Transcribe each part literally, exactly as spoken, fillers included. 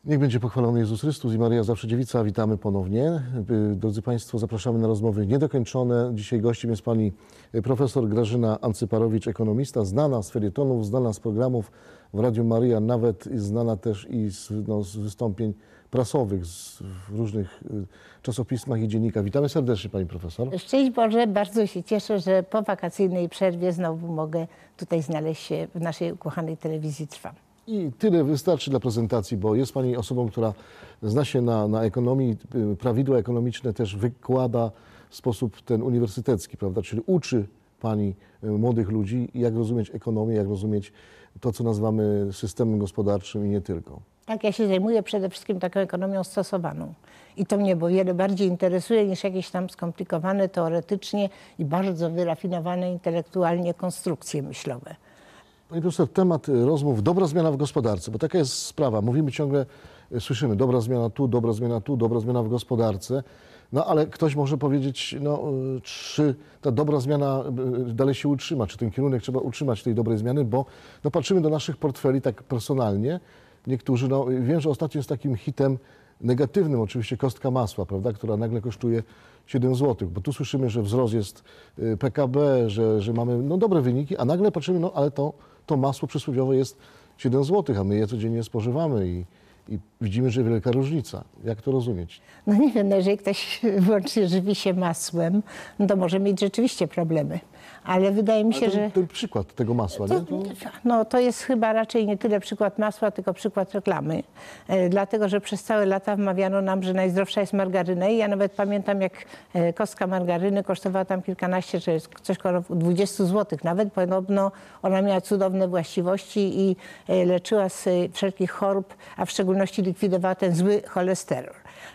Niech będzie pochwalony Jezus Chrystus i Maryja Zawsze Dziewica. Witamy ponownie. Drodzy Państwo, zapraszamy na rozmowy niedokończone. Dzisiaj gościem jest pani profesor Grażyna Ancyparowicz, ekonomista, znana z felietonów, znana z programów w Radiu Maryja, nawet znana też i z, no, z wystąpień prasowych z, w różnych czasopismach i dziennikach. Witamy serdecznie pani profesor. Szczęść Boże, bardzo się cieszę, że po wakacyjnej przerwie znowu mogę tutaj znaleźć się w naszej ukochanej telewizji Trwam. I tyle wystarczy dla prezentacji, bo jest pani osobą, która zna się na, na ekonomii, prawidła ekonomiczne też wykłada w sposób ten uniwersytecki, prawda? Czyli uczy pani młodych ludzi, jak rozumieć ekonomię, jak rozumieć to, co nazywamy systemem gospodarczym i nie tylko. Tak, ja się zajmuję przede wszystkim taką ekonomią stosowaną. I to mnie bo wiele bardziej interesuje niż jakieś tam skomplikowane teoretycznie i bardzo wyrafinowane intelektualnie konstrukcje myślowe. Pani profesor, temat rozmów, dobra zmiana w gospodarce, bo taka jest sprawa. Mówimy ciągle, słyszymy, dobra zmiana tu, dobra zmiana tu, dobra zmiana w gospodarce. No ale ktoś może powiedzieć, no, czy ta dobra zmiana dalej się utrzyma, czy ten kierunek trzeba utrzymać tej dobrej zmiany, bo no, patrzymy do naszych portfeli tak personalnie. Niektórzy, no wiem, że ostatnio jest takim hitem negatywnym oczywiście kostka masła, prawda, która nagle kosztuje siedem złotych, bo tu słyszymy, że wzrost jest P K B, że, że mamy no, dobre wyniki, a nagle patrzymy, no ale to, to masło przysłowiowe jest siedem złotych, a my je codziennie spożywamy i, i widzimy, że wielka różnica. Jak to rozumieć? No nie wiem, no jeżeli ktoś wyłącznie żywi się masłem, no to może mieć rzeczywiście problemy. Ale wydaje mi się, Ale ten, że... ten przykład tego masła, to, nie? To... No to jest chyba raczej nie tyle przykład masła, tylko przykład reklamy. E, dlatego, że przez całe lata wmawiano nam, że najzdrowsza jest margaryna i ja nawet pamiętam, jak e, kostka margaryny kosztowała tam kilkanaście, czy coś około dwadzieścia złotych. Nawet podobno ona miała cudowne właściwości i e, leczyła z e, wszelkich chorób, a w szczególności likwidowała ten zły cholesterol.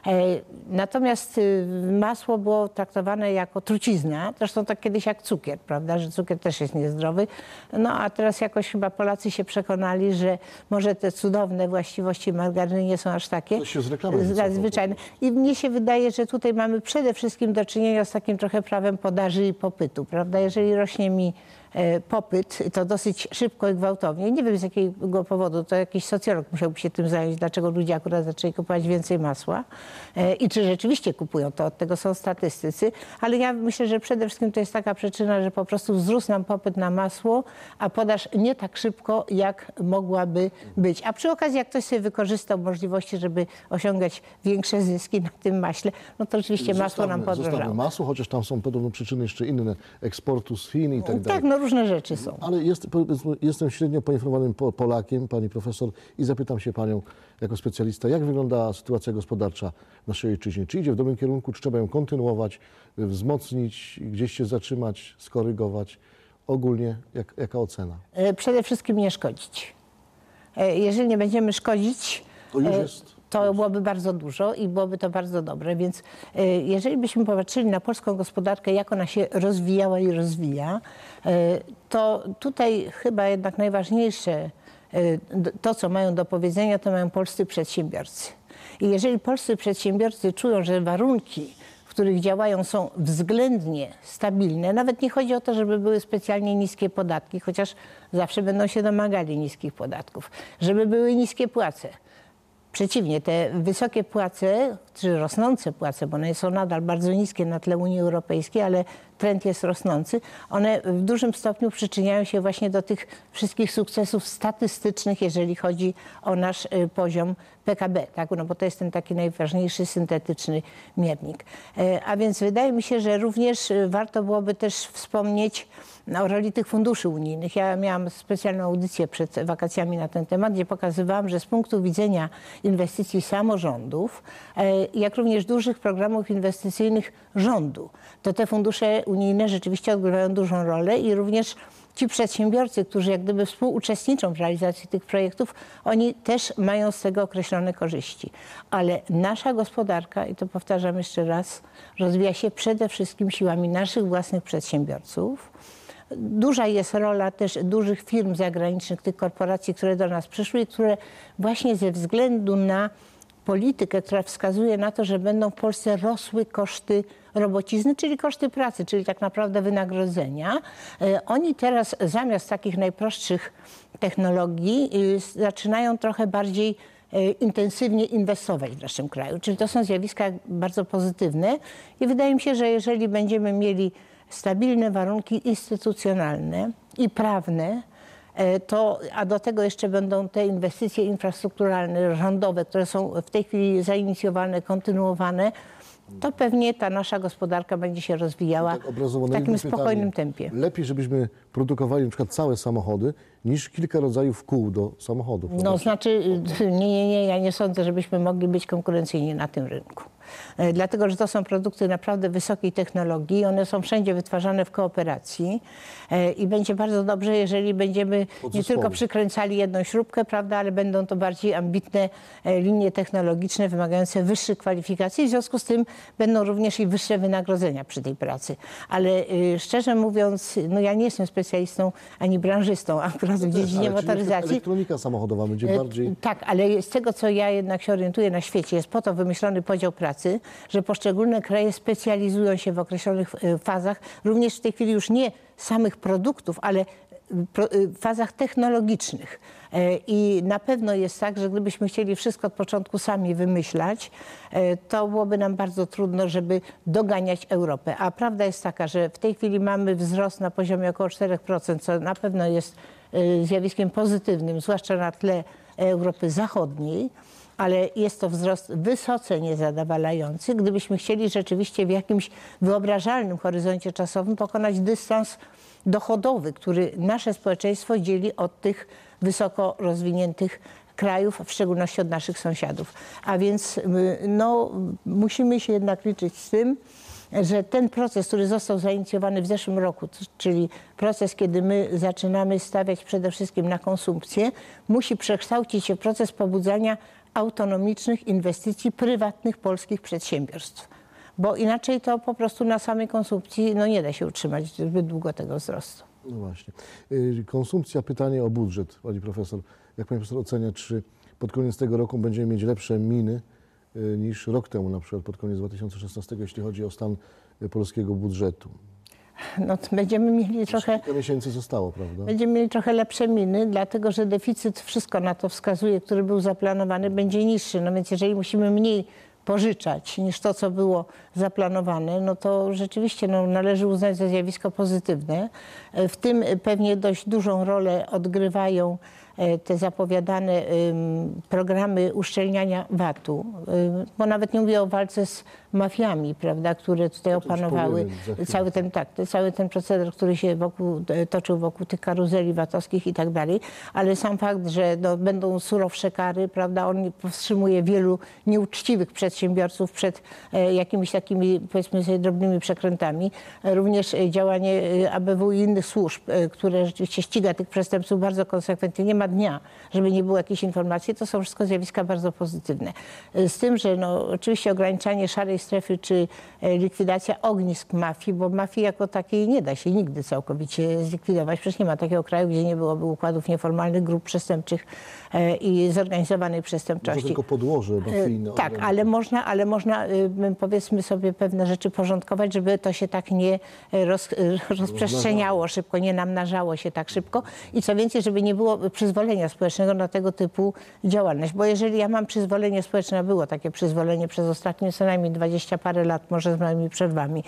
Natomiast masło było traktowane jako trucizna, zresztą tak kiedyś jak cukier, prawda, że cukier też jest niezdrowy. No a teraz jakoś chyba Polacy się przekonali, że może te cudowne właściwości margaryny nie są aż takie zwyczajne. I mnie się wydaje, że tutaj mamy przede wszystkim do czynienia z takim trochę prawem podaży i popytu, prawda, jeżeli rośnie mi popyt, to dosyć szybko i gwałtownie. Nie wiem z jakiego powodu, to jakiś socjolog musiałby się tym zająć, dlaczego ludzie akurat zaczęli kupować więcej masła i czy rzeczywiście kupują to, od tego są statystycy, ale ja myślę, że przede wszystkim to jest taka przyczyna, że po prostu wzrósł nam popyt na masło, a podaż nie tak szybko, jak mogłaby być. A przy okazji, jak ktoś sobie wykorzystał możliwości, żeby osiągać większe zyski na tym maśle, no to oczywiście masło zostawmy, nam podrożało. Zostawmy masło, chociaż tam są podobno przyczyny jeszcze inne, eksportu z Chin i tak dalej. Tak, no różne rzeczy są. Ale jest, jestem średnio poinformowanym Polakiem, pani profesor, i zapytam się panią jako specjalista, jak wygląda sytuacja gospodarcza w naszej ojczyźnie? Czy idzie w dobrym kierunku, czy trzeba ją kontynuować, wzmocnić, gdzieś się zatrzymać, skorygować? Ogólnie jak, jaka ocena? Przede wszystkim nie szkodzić. Jeżeli nie będziemy szkodzić, to już jest... to byłoby bardzo dużo i byłoby to bardzo dobre, więc jeżeli byśmy popatrzyli na polską gospodarkę, jak ona się rozwijała i rozwija, to tutaj chyba jednak najważniejsze to, co mają do powiedzenia, to mają polscy przedsiębiorcy. I jeżeli polscy przedsiębiorcy czują, że warunki, w których działają, są względnie stabilne, nawet nie chodzi o to, żeby były specjalnie niskie podatki, chociaż zawsze będą się domagali niskich podatków, żeby były niskie płace. Przeciwnie, te wysokie płace, czy rosnące płace, bo one są nadal bardzo niskie na tle Unii Europejskiej, ale trend jest rosnący, one w dużym stopniu przyczyniają się właśnie do tych wszystkich sukcesów statystycznych, jeżeli chodzi o nasz poziom P K B, tak? No bo to jest ten taki najważniejszy syntetyczny miernik. A więc wydaje mi się, że również warto byłoby też wspomnieć o roli tych funduszy unijnych. Ja miałam specjalną audycję przed wakacjami na ten temat, gdzie pokazywałam, że z punktu widzenia inwestycji samorządów, jak również dużych programów inwestycyjnych rządu, to te fundusze unijne rzeczywiście odgrywają dużą rolę i również ci przedsiębiorcy, którzy jak gdyby współuczestniczą w realizacji tych projektów, oni też mają z tego określone korzyści. Ale nasza gospodarka, i to powtarzam jeszcze raz, rozwija się przede wszystkim siłami naszych własnych przedsiębiorców. Duża jest rola też dużych firm zagranicznych, tych korporacji, które do nas przyszły i które właśnie ze względu na politykę, która wskazuje na to, że będą w Polsce rosły koszty robocizny, czyli koszty pracy, czyli tak naprawdę wynagrodzenia. Oni teraz zamiast takich najprostszych technologii zaczynają trochę bardziej intensywnie inwestować w naszym kraju. Czyli to są zjawiska bardzo pozytywne i wydaje mi się, że jeżeli będziemy mieli stabilne warunki instytucjonalne i prawne, to, a do tego jeszcze będą te inwestycje infrastrukturalne, rządowe, które są w tej chwili zainicjowane, kontynuowane, to pewnie ta nasza gospodarka będzie się rozwijała tak obrazowo, w takim pytanie. spokojnym tempie. Lepiej, żebyśmy produkowali na przykład całe samochody, niż kilka rodzajów kół do samochodów. No znaczy, nie, nie, nie, ja nie sądzę, żebyśmy mogli być konkurencyjni na tym rynku. Dlatego, że to są produkty naprawdę wysokiej technologii, one są wszędzie wytwarzane w kooperacji i będzie bardzo dobrze, jeżeli będziemy nie tylko przykręcali jedną śrubkę, prawda, ale będą to bardziej ambitne linie technologiczne wymagające wyższych kwalifikacji, w związku z tym będą również i wyższe wynagrodzenia przy tej pracy. Ale szczerze mówiąc, no ja nie jestem specjalistą ani branżystą akurat w dziedzinie motoryzacji. Elektronika samochodowa będzie bardziej... Tak, ale z tego, co ja jednak się orientuję na świecie, jest po to wymyślony podział pracy, że poszczególne kraje specjalizują się w określonych fazach, również w tej chwili już nie samych produktów, ale w fazach technologicznych. I na pewno jest tak, że gdybyśmy chcieli wszystko od początku sami wymyślać, to byłoby nam bardzo trudno, żeby doganiać Europę. A prawda jest taka, że w tej chwili mamy wzrost na poziomie około cztery procent, co na pewno jest zjawiskiem pozytywnym, zwłaszcza na tle Europy Zachodniej, ale jest to wzrost wysoce niezadowalający, gdybyśmy chcieli rzeczywiście w jakimś wyobrażalnym horyzoncie czasowym pokonać dystans dochodowy, który nasze społeczeństwo dzieli od tych wysoko rozwiniętych krajów, w szczególności od naszych sąsiadów. A więc no, musimy się jednak liczyć z tym, że ten proces, który został zainicjowany w zeszłym roku, czyli proces, kiedy my zaczynamy stawiać przede wszystkim na konsumpcję, musi przekształcić się w proces pobudzania autonomicznych inwestycji prywatnych polskich przedsiębiorstw. Bo inaczej to po prostu na samej konsumpcji no nie da się utrzymać zbyt długo tego wzrostu. No właśnie. Konsumpcja, pytanie o budżet, pani profesor. Jak pani profesor ocenia, czy pod koniec tego roku będziemy mieć lepsze miny niż rok temu, na przykład pod koniec dwa tysiące szesnastego, jeśli chodzi o stan polskiego budżetu? No to będziemy mieli trochę... Kilka miesięcy zostało, prawda? Będziemy mieli trochę lepsze miny, dlatego że deficyt, wszystko na to wskazuje, który był zaplanowany, będzie niższy. No więc jeżeli musimy mniej pożyczać niż to, co było zaplanowane, no to rzeczywiście no, należy uznać za zjawisko pozytywne. W tym pewnie dość dużą rolę odgrywają te zapowiadane programy uszczelniania V A T-u, bo nawet nie mówię o walce z mafiami, prawda, które tutaj opanowały cały ten, tak, cały ten proceder, który się wokół, toczył wokół tych karuzeli VAT-owskich i tak dalej, ale sam fakt, że no, będą surowsze kary, prawda, on powstrzymuje wielu nieuczciwych przedsiębiorców przed jakimiś takimi, powiedzmy sobie, drobnymi przekrętami. Również działanie A B W i innych służb, które rzeczywiście ściga tych przestępców bardzo konsekwentnie. Nie ma dnia, żeby nie było jakiejś informacji. To są wszystko zjawiska bardzo pozytywne. Z tym, że no, oczywiście ograniczanie szarej strefy czy likwidacja ognisk mafii, bo mafii jako takiej nie da się nigdy całkowicie zlikwidować. Przecież nie ma takiego kraju, gdzie nie byłoby układów nieformalnych, grup przestępczych i zorganizowanej przestępczości. Może tylko podłoże mafijne. Tak, ale można, ale można, powiedzmy sobie, pewne rzeczy porządkować, żeby to się tak nie roz, rozprzestrzeniało szybko, nie namnażało się tak szybko i co więcej, żeby nie było przyzwolenia społecznego na tego typu działalność. Bo jeżeli ja mam przyzwolenie społeczne, było takie przyzwolenie przez ostatnie co najmniej dwadzieścia parę lat, może z moimi przerwami,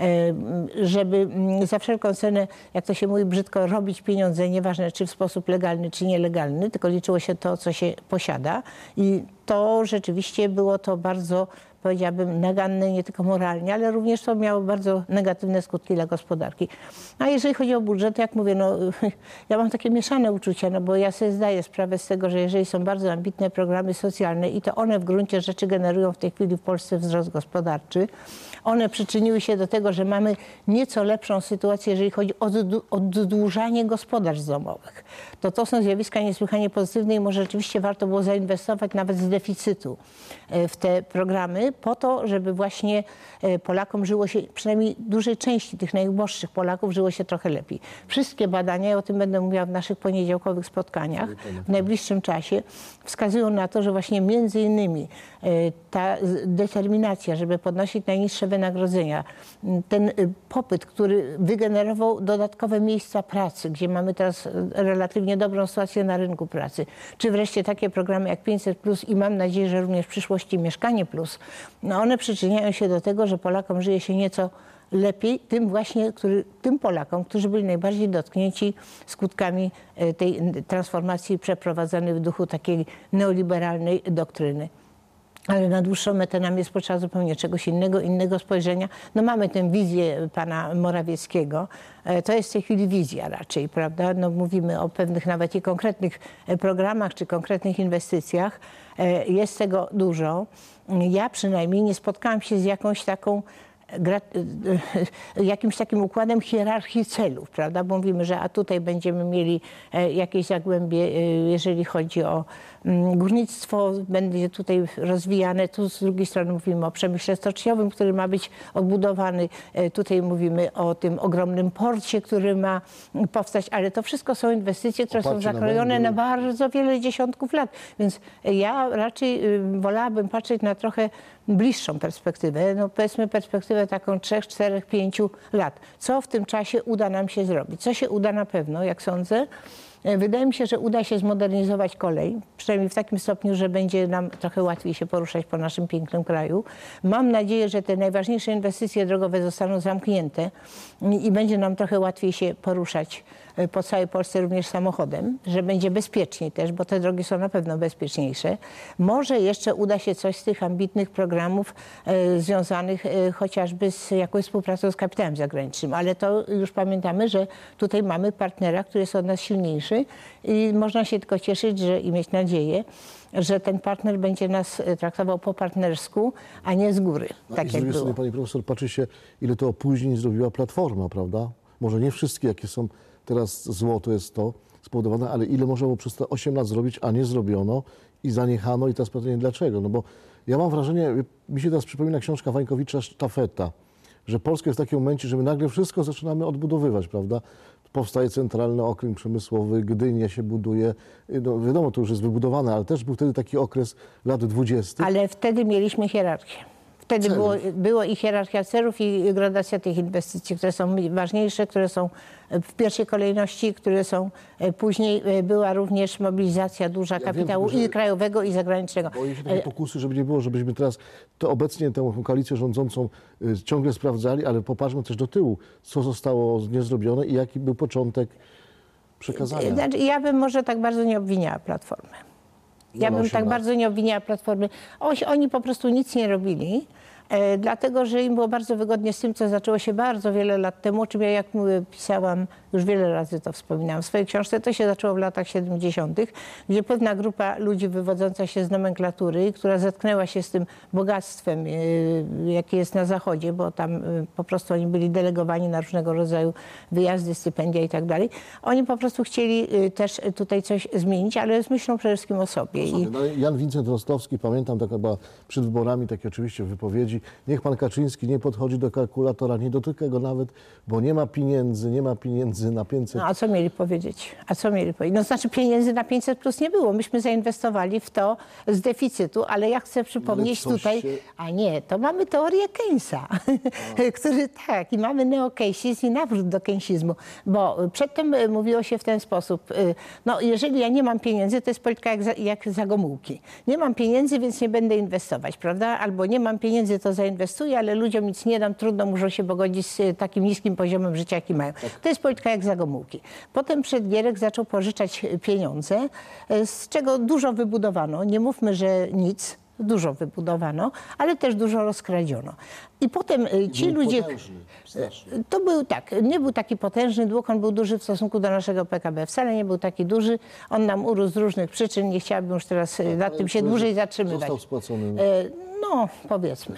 żeby za wszelką cenę, jak to się mówi brzydko, robić pieniądze, nieważne czy w sposób legalny, czy nielegalny, tylko liczyło się to, co się posiada. I to rzeczywiście było to bardzo, powiedziałabym, naganne nie tylko moralnie, ale również to miało bardzo negatywne skutki dla gospodarki. A jeżeli chodzi o budżet, jak mówię, no, ja mam takie mieszane uczucia, no bo ja sobie zdaję sprawę z tego, że jeżeli są bardzo ambitne programy socjalne i to one w gruncie rzeczy generują w tej chwili w Polsce wzrost gospodarczy, one przyczyniły się do tego, że mamy nieco lepszą sytuację, jeżeli chodzi o oddłużanie gospodarstw domowych. To to są zjawiska niesłychanie pozytywne i może rzeczywiście warto było zainwestować nawet z deficytu w te programy po to, żeby właśnie Polakom żyło się, przynajmniej dużej części tych najuboższych Polaków żyło się trochę lepiej. Wszystkie badania, ja o tym będę mówiła w naszych poniedziałkowych spotkaniach w najbliższym czasie, wskazują na to, że właśnie między innymi ta determinacja, żeby podnosić najniższe wynagrodzenia, ten popyt, który wygenerował dodatkowe miejsca pracy, gdzie mamy teraz relatywnie dobrą sytuację na rynku pracy, czy wreszcie takie programy jak pięćset plus i mam nadzieję, że również w przyszłości Mieszkanie Plus, no one przyczyniają się do tego, że Polakom żyje się nieco lepiej, tym właśnie, który, tym Polakom, którzy byli najbardziej dotknięci skutkami tej transformacji przeprowadzanej w duchu takiej neoliberalnej doktryny. Ale na dłuższą metę nam jest potrzeba zupełnie czegoś innego, innego spojrzenia. No mamy tę wizję pana Morawieckiego. To jest w tej chwili wizja raczej, prawda? No mówimy o pewnych nawet i konkretnych programach czy konkretnych inwestycjach. Jest tego dużo. Ja przynajmniej nie spotkałam się z jakąś taką jakimś takim układem hierarchii celów, prawda? Bo mówimy, że a tutaj będziemy mieli jakieś zagłębie, jeżeli chodzi o górnictwo, będzie tutaj rozwijane. Tu z drugiej strony mówimy o przemyśle stoczniowym, który ma być odbudowany. Tutaj mówimy o tym ogromnym porcie, który ma powstać, ale to wszystko są inwestycje, które są zakrojone na bardzo wiele dziesiątków lat. Więc ja raczej wolałabym patrzeć na trochę bliższą perspektywę, no powiedzmy perspektywę taką trzech, czterech, pięciu lat. Co w tym czasie uda nam się zrobić? Co się uda na pewno, jak sądzę? Wydaje mi się, że uda się zmodernizować kolej, przynajmniej w takim stopniu, że będzie nam trochę łatwiej się poruszać po naszym pięknym kraju. Mam nadzieję, że te najważniejsze inwestycje drogowe zostaną zamknięte i będzie nam trochę łatwiej się poruszać po całej Polsce również samochodem, że będzie bezpieczniej też, bo te drogi są na pewno bezpieczniejsze. Może jeszcze uda się coś z tych ambitnych programów e, związanych e, chociażby z jakąś współpracą z kapitałem zagranicznym, ale to już pamiętamy, że tutaj mamy partnera, który jest od nas silniejszy i można się tylko cieszyć, że i mieć nadzieję, że ten partner będzie nas traktował po partnersku, a nie z góry, no tak i z jak drugiej było. strony, pani profesor, patrzy się, ile to opóźnień zrobiła Platforma, prawda? Może nie wszystkie, jakie są teraz zło, to jest to spowodowane, ale ile można było przez te osiem lat zrobić, a nie zrobiono i zaniechano i teraz pytanie dlaczego? No bo ja mam wrażenie, mi się teraz przypomina książka Wańkowicza Sztafeta, że Polska jest w takim momencie, że my nagle wszystko zaczynamy odbudowywać, prawda? Powstaje centralny okręg przemysłowy, Gdynia się buduje, no wiadomo, to już jest wybudowane, ale też był wtedy taki okres lat dwudziestych. Ale wtedy mieliśmy hierarchię. Wtedy było, było i hierarchia celów, i gradacja tych inwestycji, które są ważniejsze, które są w pierwszej kolejności, które są później. Była również mobilizacja duża ja kapitału wiem, i krajowego, i zagranicznego. Boję się takie pokusy, żeby nie było, żebyśmy teraz to obecnie tę koalicję rządzącą ciągle sprawdzali, ale popatrzmy też do tyłu, co zostało niezrobione i jaki był początek przekazania. Znaczy, ja bym może tak bardzo nie obwiniała Platformy. Ja bym tak bardzo nie obwiniała Platformy. Oni po prostu nic nie robili, e, dlatego że im było bardzo wygodnie z tym, co zaczęło się bardzo wiele lat temu, o czym ja, jak mówię, pisałam, już wiele razy to wspominałam w swojej książce. To się zaczęło w latach siedemdziesiątych, gdzie pewna grupa ludzi wywodząca się z nomenklatury, która zetknęła się z tym bogactwem, e, jakie jest na Zachodzie, bo tam e, po prostu oni byli delegowani na różnego rodzaju wyjazdy, stypendia i tak dalej. Oni po prostu chcieli e, też tutaj coś zmienić, ale z myślą przede wszystkim o sobie. I... No, Jan Wincent Rostowski, pamiętam, tak chyba przed wyborami, takie oczywiście wypowiedzi, niech pan Kaczyński nie podchodzi do kalkulatora, nie dotyka go nawet, bo nie ma pieniędzy, nie ma pieniędzy na pięćset. No, a co mieli powiedzieć? A co mieli powiedzieć? No znaczy pieniędzy na pięćset plus nie było. Myśmy zainwestowali w to z deficytu, ale ja chcę przypomnieć no, tutaj, się... a nie, to mamy teorię Keynesa, który tak, i mamy neokeynizm i nawrót do keynesizmu, bo przedtem mówiło się w ten sposób, no jeżeli ja nie mam pieniędzy, to jest polityka jak, za, jak za Gomułki. Nie mam pieniędzy, więc nie będę inwestować, prawda? Albo nie mam pieniędzy, to zainwestuję, ale ludziom nic nie dam, trudno, muszą się pogodzić z takim niskim poziomem życia, jaki mają. To jest polityka jak za Gomułki. Potem Przedgierek zaczął pożyczać pieniądze, z czego dużo wybudowano. Nie mówmy, że nic. Dużo wybudowano, ale też dużo rozkradziono. I potem ci był ludzie... potężny, to był tak, nie był taki potężny dług, on był duży w stosunku do naszego P K B. Wcale nie był taki duży. On nam urósł z różnych przyczyn. Nie chciałabym już teraz no, nad tym się dłużej zatrzymywać. Został spłacony. No, powiedzmy.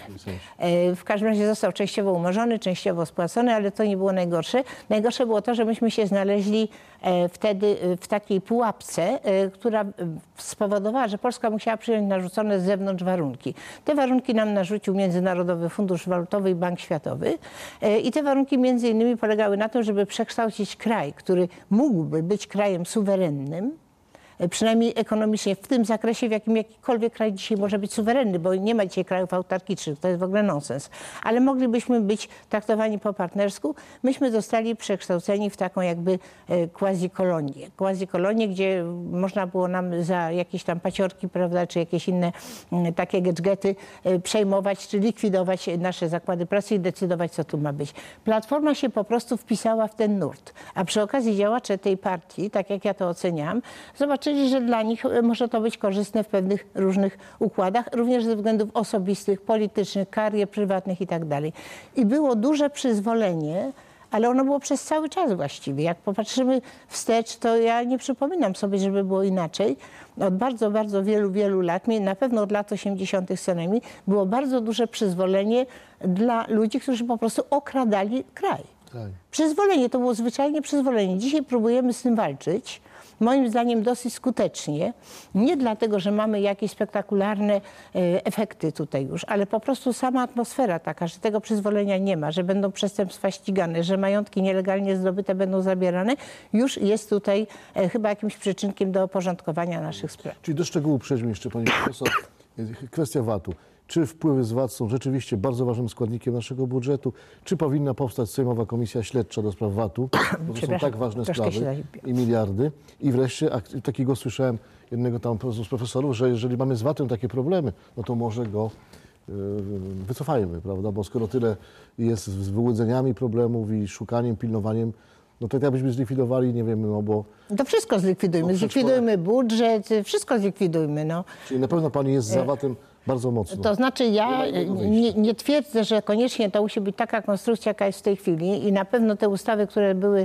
E, W każdym razie został częściowo umorzony, częściowo spłacony, ale to nie było najgorsze. Najgorsze było to, że myśmy się znaleźli e, wtedy e, w takiej pułapce, e, która e, spowodowała, że Polska musiała przyjąć narzucone z zewnątrz warunki. Te warunki nam narzucił Międzynarodowy Fundusz Walutowy i Bank Światowy. E, I te warunki między innymi polegały na tym, żeby przekształcić kraj, który mógłby być krajem suwerennym, przynajmniej ekonomicznie, w tym zakresie, w jakim jakikolwiek kraj dzisiaj może być suwerenny, bo nie ma dzisiaj krajów autarkicznych, to jest w ogóle nonsens. Ale moglibyśmy być traktowani po partnersku. Myśmy zostali przekształceni w taką jakby quasi-kolonię. Quasi-kolonię, gdzie można było nam za jakieś tam paciorki, prawda, czy jakieś inne takie gadżety przejmować, czy likwidować nasze zakłady pracy i decydować, co tu ma być. Platforma się po prostu wpisała w ten nurt. A przy okazji działacze tej partii, tak jak ja to oceniam, zobaczyli, że dla nich może to być korzystne w pewnych różnych układach, również ze względów osobistych, politycznych, karier prywatnych i tak dalej. I było duże przyzwolenie, ale ono było przez cały czas właściwie. Jak popatrzymy wstecz, to ja nie przypominam sobie, żeby było inaczej. Od bardzo, bardzo wielu, wielu lat, na pewno od lat osiemdziesiątych co najmniej, było bardzo duże przyzwolenie dla ludzi, którzy po prostu okradali kraj. Tak. Przyzwolenie, to było zwyczajnie przyzwolenie. Dzisiaj próbujemy z tym walczyć. Moim zdaniem dosyć skutecznie. Nie dlatego, że mamy jakieś spektakularne efekty tutaj już, ale po prostu sama atmosfera taka, że tego przyzwolenia nie ma, że będą przestępstwa ścigane, że majątki nielegalnie zdobyte będą zabierane, już jest tutaj chyba jakimś przyczynkiem do oporządkowania naszych spraw. Czyli do szczegółu przejdźmy jeszcze, pani profesor. Kwestia vatu. Czy wpływy z V A T są rzeczywiście bardzo ważnym składnikiem naszego budżetu? Czy powinna powstać Sejmowa Komisja Śledcza do spraw vatu? Bo to są tak ważne sprawy i miliardy. I wreszcie, takiego słyszałem jednego tam z profesorów, że jeżeli mamy z vatem takie problemy, no to może go yy, wycofajmy, prawda? Bo skoro tyle jest z wyłudzeniami problemów i szukaniem, pilnowaniem, no to jakbyśmy zlikwidowali, nie wiemy, no bo... To wszystko zlikwidujmy. No, zlikwidujmy budżet, wszystko zlikwidujmy, no. Czyli na pewno pani jest za vatem bardzo mocno. To znaczy ja nie, nie twierdzę, że koniecznie to musi być taka konstrukcja, jaka jest w tej chwili i na pewno te ustawy, które były,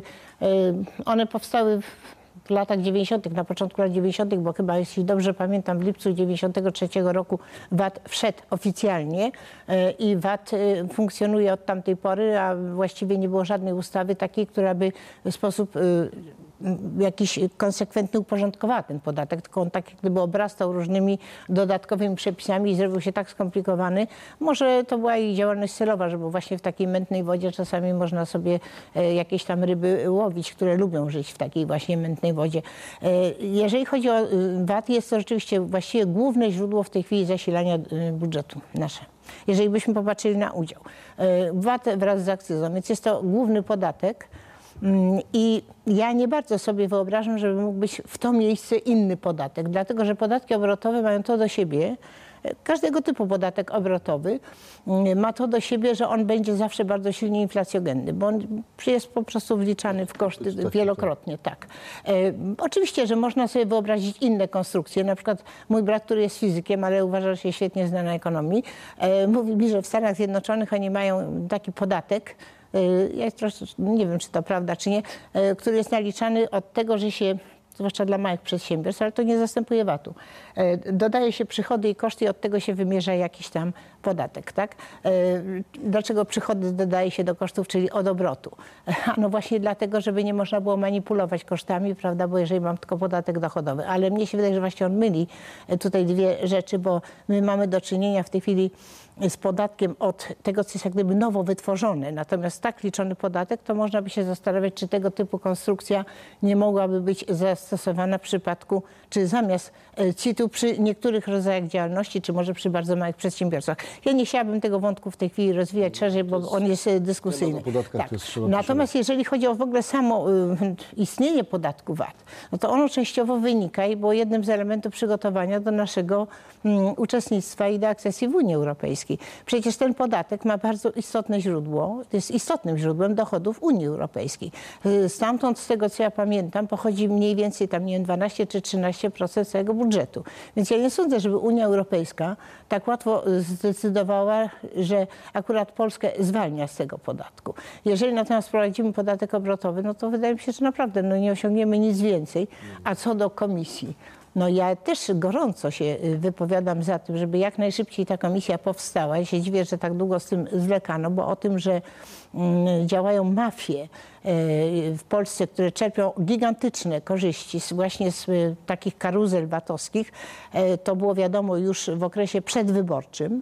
one powstały w latach dziewięćdziesiątych, na początku lat dziewięćdziesiątych, bo chyba, jeśli dobrze pamiętam, w lipcu dziewięćdziesiątego trzeciego roku V A T wszedł oficjalnie i V A T funkcjonuje od tamtej pory, a właściwie nie było żadnej ustawy takiej, która by w sposób jakiś konsekwentny uporządkowała ten podatek, tylko on tak jak gdyby obrastał różnymi dodatkowymi przepisami i zrobił się tak skomplikowany. Może to była i działalność celowa, żeby właśnie w takiej mętnej wodzie czasami można sobie jakieś tam ryby łowić, które lubią żyć w takiej właśnie mętnej wodzie. Jeżeli chodzi o V A T, jest to rzeczywiście właściwie główne źródło w tej chwili zasilania budżetu nasze. Jeżeli byśmy popatrzyli na udział. V A T wraz z akcyzą, więc jest to główny podatek. I ja nie bardzo sobie wyobrażam, żeby mógł być w to miejsce inny podatek, dlatego że podatki obrotowe mają to do siebie, każdego typu podatek obrotowy ma to do siebie, że on będzie zawsze bardzo silnie inflacjogenny, bo on jest po prostu wliczany w koszty wielokrotnie. Tak. E, oczywiście, że można sobie wyobrazić inne konstrukcje. Na przykład mój brat, który jest fizykiem, ale uważa, że się świetnie zna na ekonomii, e, mówi mi, że w Stanach Zjednoczonych oni mają taki podatek, ja troszkę, nie wiem, czy to prawda, czy nie, który jest naliczany od tego, że się, zwłaszcza dla małych przedsiębiorstw, ale to nie zastępuje V A T-u. Dodaje się przychody i koszty i od tego się wymierza jakiś tam podatek, tak? Dlaczego przychody dodaje się do kosztów, czyli od obrotu? No właśnie dlatego, żeby nie można było manipulować kosztami, prawda, bo jeżeli mam tylko podatek dochodowy. Ale mnie się wydaje, że właśnie on myli tutaj dwie rzeczy, bo my mamy do czynienia w tej chwili z podatkiem od tego, co jest jak gdyby nowo wytworzone. Natomiast tak liczony podatek, to można by się zastanawiać, czy tego typu konstrukcja nie mogłaby być zastosowana w przypadku, czy zamiast C I T-u przy niektórych rodzajach działalności, czy może przy bardzo małych przedsiębiorstwach. Ja nie chciałabym tego wątku w tej chwili rozwijać szerzej, bo on jest dyskusyjny. Tak. Natomiast jeżeli chodzi o w ogóle samo y, istnienie podatku V A T, no to ono częściowo wynika i było jednym z elementów przygotowania do naszego y, uczestnictwa i do akcesji w Unii Europejskiej. Przecież ten podatek ma bardzo istotne źródło, jest istotnym źródłem dochodów Unii Europejskiej. Stamtąd, z tego co ja pamiętam, pochodzi mniej więcej tam, nie wiem, dwanaście czy trzynaście procent całego budżetu. Więc ja nie sądzę, żeby Unia Europejska tak łatwo zdecydowała, że akurat Polskę zwalnia z tego podatku. Jeżeli natomiast wprowadzimy podatek obrotowy, no to wydaje mi się, że naprawdę no nie osiągniemy nic więcej. A co do komisji, No ja też gorąco się wypowiadam za tym, żeby jak najszybciej ta komisja powstała. Ja się dziwię, że tak długo z tym zwlekano, bo o tym, że działają mafie w Polsce, które czerpią gigantyczne korzyści właśnie z takich karuzel VAT-owskich, to było wiadomo już w okresie przedwyborczym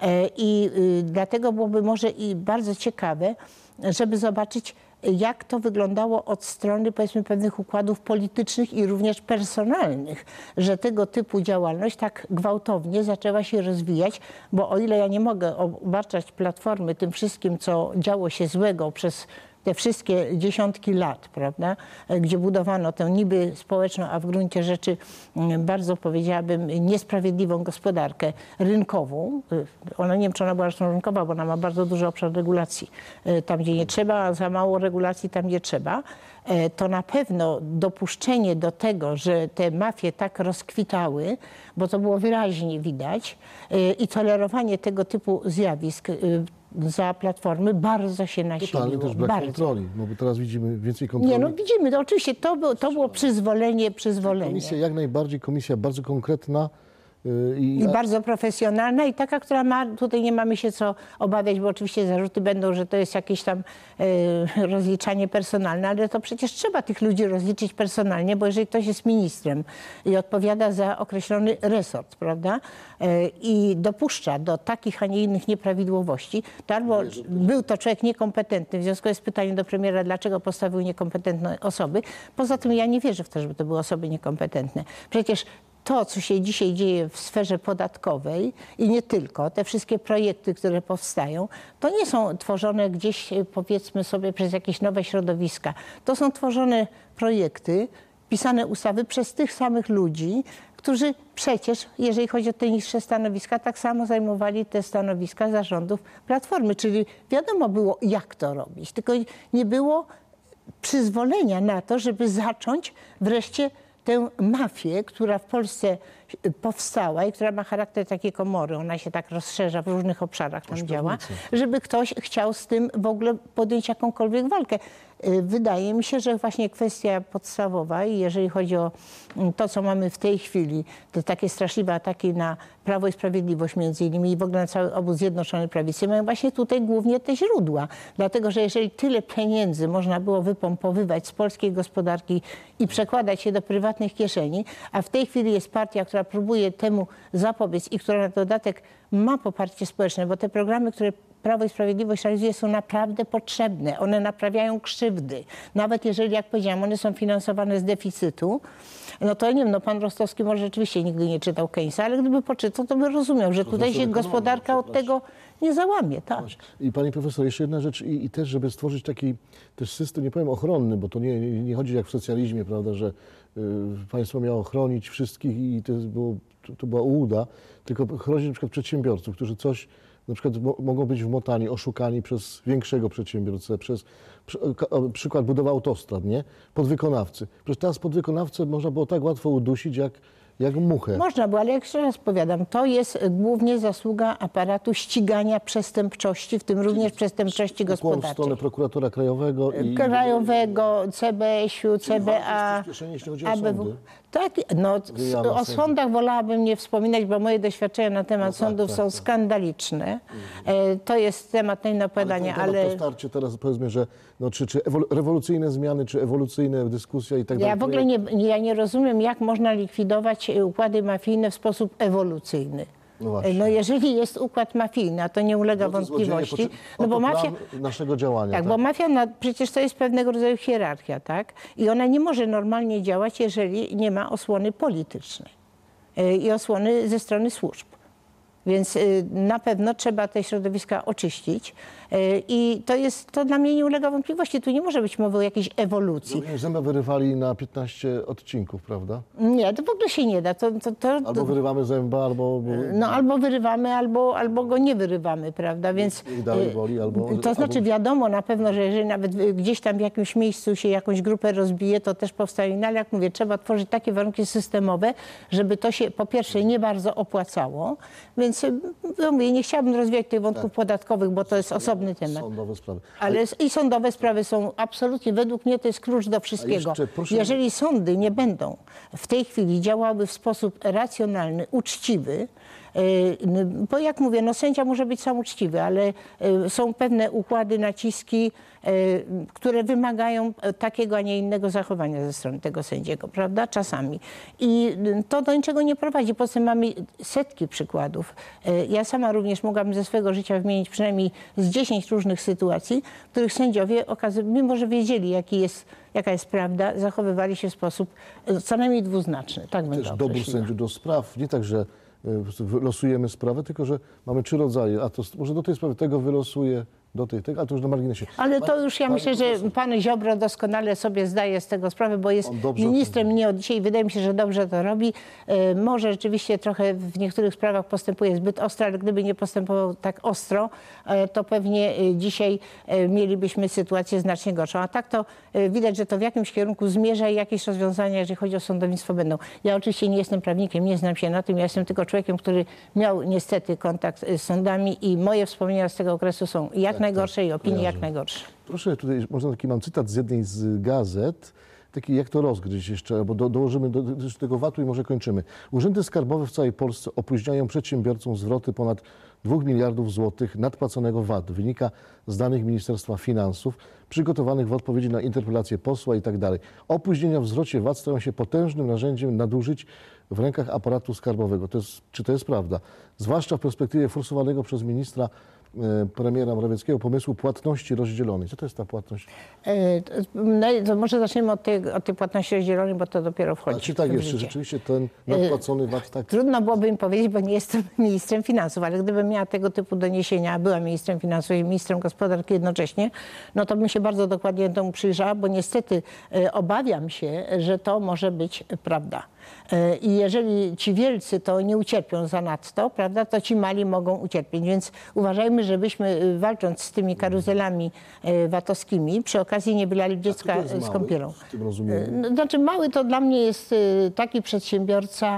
i dlatego byłoby może i bardzo ciekawe, żeby zobaczyć, jak to wyglądało od strony, powiedzmy, pewnych układów politycznych i również personalnych, że tego typu działalność tak gwałtownie zaczęła się rozwijać, bo o ile ja nie mogę obarczać Platformy tym wszystkim, co działo się złego przez te wszystkie dziesiątki lat, prawda, gdzie budowano tę niby społeczną, a w gruncie rzeczy bardzo, powiedziałabym, niesprawiedliwą gospodarkę rynkową. Ona, nie wiem, czy ona była zresztą rynkowa, bo ona ma bardzo duży obszar regulacji. Tam, gdzie nie trzeba, a za mało regulacji tam, gdzie trzeba. To na pewno dopuszczenie do tego, że te mafie tak rozkwitały, bo to było wyraźnie widać, i tolerowanie tego typu zjawisk za Platformy bardzo się nasiliło. Totalnie też brak bardzo. kontroli, no bo teraz widzimy więcej kontroli. Nie, no widzimy, to oczywiście to było, to było przyzwolenie, przyzwolenie. Komisja jak najbardziej, komisja bardzo konkretna. Yy, i, I bardzo profesjonalna i taka, która ma, tutaj nie mamy się co obawiać, bo oczywiście zarzuty będą, że to jest jakieś tam y, rozliczanie personalne, ale to przecież trzeba tych ludzi rozliczyć personalnie, bo jeżeli ktoś jest ministrem i odpowiada za określony resort, prawda, y, i dopuszcza do takich, a nie innych nieprawidłowości, to albo był to człowiek niekompetentny, w związku z pytaniem do premiera, dlaczego postawił niekompetentne osoby. Poza tym ja nie wierzę w to, żeby to były osoby niekompetentne. Przecież to, co się dzisiaj dzieje w sferze podatkowej i nie tylko, te wszystkie projekty, które powstają, to nie są tworzone gdzieś, powiedzmy sobie, przez jakieś nowe środowiska. To są tworzone projekty, pisane ustawy przez tych samych ludzi, którzy przecież, jeżeli chodzi o te niższe stanowiska, tak samo zajmowali te stanowiska zarządów Platformy. Czyli wiadomo było, jak to robić, tylko nie było przyzwolenia na to, żeby zacząć wreszcie tę mafię, która w Polsce powstała i która ma charakter takiej komory, ona się tak rozszerza w różnych obszarach, tam działa, żeby ktoś chciał z tym w ogóle podjąć jakąkolwiek walkę. Wydaje mi się, że właśnie kwestia podstawowa, i jeżeli chodzi o to, co mamy w tej chwili, te takie straszliwe ataki na Prawo i Sprawiedliwość między innymi i w ogóle na cały obóz Zjednoczonej Prawicy, mają właśnie tutaj głównie te źródła. Dlatego, że jeżeli tyle pieniędzy można było wypompowywać z polskiej gospodarki i przekładać je do prywatnych kieszeni, a w tej chwili jest partia, która próbuje temu zapobiec i która na dodatek ma poparcie społeczne, bo te programy, które Prawo i Sprawiedliwość realizuje, są naprawdę potrzebne. One naprawiają krzywdy. Nawet jeżeli, jak powiedziałam, one są finansowane z deficytu, no to nie wiem, no pan Rostowski może rzeczywiście nigdy nie czytał Keynesa, ale gdyby poczytał, to by rozumiał, że tutaj się gospodarka od tego nie załamie. Tak. I pani profesor, jeszcze jedna rzecz i, i też, żeby stworzyć taki też system, nie powiem ochronny, bo to nie, nie, nie chodzi jak w socjalizmie, prawda, że y, państwo miało chronić wszystkich i to, było, to, to była ułuda, tylko chronić na przykład przedsiębiorców, którzy coś na przykład mo mogą być wmotani, oszukani przez większego przedsiębiorcę, przez przy, przykład budowa autostrad, nie? Podwykonawcy. Przecież teraz podwykonawcę można było tak łatwo udusić, jak, jak muchę. Można było, ale jeszcze raz powiadam, to jest głównie zasługa aparatu ścigania przestępczości, w tym również przestępczości gospodarczej. W stronę prokuratora krajowego i... Krajowego, C B S-u, C B A, A B W. Tak, no o sądach wolałabym nie wspominać, bo moje doświadczenia na temat no tak, sądów tak, są tak. skandaliczne. Mhm. To jest temat nie na opowiadania, ale... ale... To starcie teraz powiedzmy, że no, czy, czy rewolucyjne zmiany, czy ewolucyjne dyskusja i tak dalej. Ja w ogóle nie, ja nie rozumiem, jak można likwidować układy mafijne w sposób ewolucyjny. No, no jeżeli jest układ mafijny, a to nie ulega no to wątpliwości, no bo mafia naszego działania. Tak, tak. bo mafia na, przecież to jest pewnego rodzaju hierarchia, tak? I ona nie może normalnie działać, jeżeli nie ma osłony politycznej i osłony ze strony służb. Więc na pewno trzeba te środowiska oczyścić i to jest, to dla mnie nie ulega wątpliwości. Tu nie może być mowy o jakiejś ewolucji. No, zęba wyrywali na piętnaście odcinków, prawda? Nie, to w ogóle się nie da. To, to, to, albo wyrywamy zęba, albo... No albo wyrywamy, albo, albo go nie wyrywamy, prawda? Więc I dalej boli, albo... To znaczy albo... wiadomo na pewno, że jeżeli nawet gdzieś tam w jakimś miejscu się jakąś grupę rozbije, to też powstaje. No ale jak mówię, trzeba tworzyć takie warunki systemowe, żeby to się po pierwsze nie bardzo opłacało, więc Więc no, mówię, nie chciałabym rozwijać tych wątków tak. podatkowych, bo to jest osobny temat. Sądowe sprawy. Ale i sądowe sprawy są absolutnie, według mnie to jest klucz do wszystkiego. Jeszcze, proszę... Jeżeli sądy nie będą w tej chwili działały w sposób racjonalny, uczciwy, bo jak mówię, no sędzia może być sam uczciwy, ale są pewne układy, naciski, które wymagają takiego, a nie innego zachowania ze strony tego sędziego, prawda? Czasami. I to do niczego nie prowadzi. Poza tym mamy setki przykładów. Ja sama również mogłabym ze swojego życia wymienić przynajmniej z dziesięć różnych sytuacji, w których sędziowie, mimo że wiedzieli, jaki jest, jaka jest prawda, zachowywali się w sposób co najmniej dwuznaczny. Tak bym Też to dobór określiła. sędziów do spraw, nie tak, że losujemy sprawę, tylko że mamy trzy rodzaje, a to może do tej sprawy tego wylosuję, do tej, tego, a to już na marginesie. Ale to już ja myślę, że pan Ziobro doskonale sobie zdaje z tego sprawę, bo jest ministrem nie od dzisiaj. Wydaje mi się, że dobrze to robi. Może rzeczywiście trochę w niektórych sprawach postępuje zbyt ostro, ale gdyby nie postępował tak ostro, to pewnie dzisiaj mielibyśmy sytuację znacznie gorszą. A tak to widać, że to w jakimś kierunku zmierza i jakieś rozwiązania, jeżeli chodzi o sądownictwo, będą. Ja oczywiście nie jestem prawnikiem, nie znam się na tym. Ja jestem tylko człowiekiem, który miał niestety kontakt z sądami i moje wspomnienia z tego okresu są jak najgorsze i opinie jak najgorsze. Proszę, tutaj można taki mam cytat z jednej z gazet, taki jak to rozgryźć jeszcze, bo do, dołożymy do, do tego vatu i może kończymy. Urzędy skarbowe w całej Polsce opóźniają przedsiębiorcom zwroty ponad dwóch miliardów złotych nadpłaconego V A T. Wynika z danych Ministerstwa Finansów, przygotowanych w odpowiedzi na interpelację posła i tak dalej. Opóźnienia w zwrocie V A T stają się potężnym narzędziem nadużyć w rękach aparatu skarbowego. To jest, czy to jest prawda? Zwłaszcza w perspektywie forsowanego przez ministra premiera Morawieckiego pomysłu płatności rozdzielonej. Co to jest ta płatność? No, to może zaczniemy od tej, od tej płatności rozdzielonej, bo to dopiero wchodzi. A czy tak jest? Czy rzeczywiście ten nadpłacony V A T tak... Trudno byłoby im powiedzieć, bo nie jestem ministrem finansów, ale gdybym miała tego typu doniesienia, a była ministrem finansów i ministrem gospodarki jednocześnie, no to bym się bardzo dokładnie temu przyjrzała, bo niestety obawiam się, że to może być prawda. I jeżeli ci wielcy to nie ucierpią zanadto, prawda, to ci mali mogą ucierpieć. Więc uważajmy, żebyśmy walcząc z tymi karuzelami vatowskimi przy okazji nie wylali dziecka z kąpielą. W tym rozumieniu? Znaczy mały to dla mnie jest taki przedsiębiorca,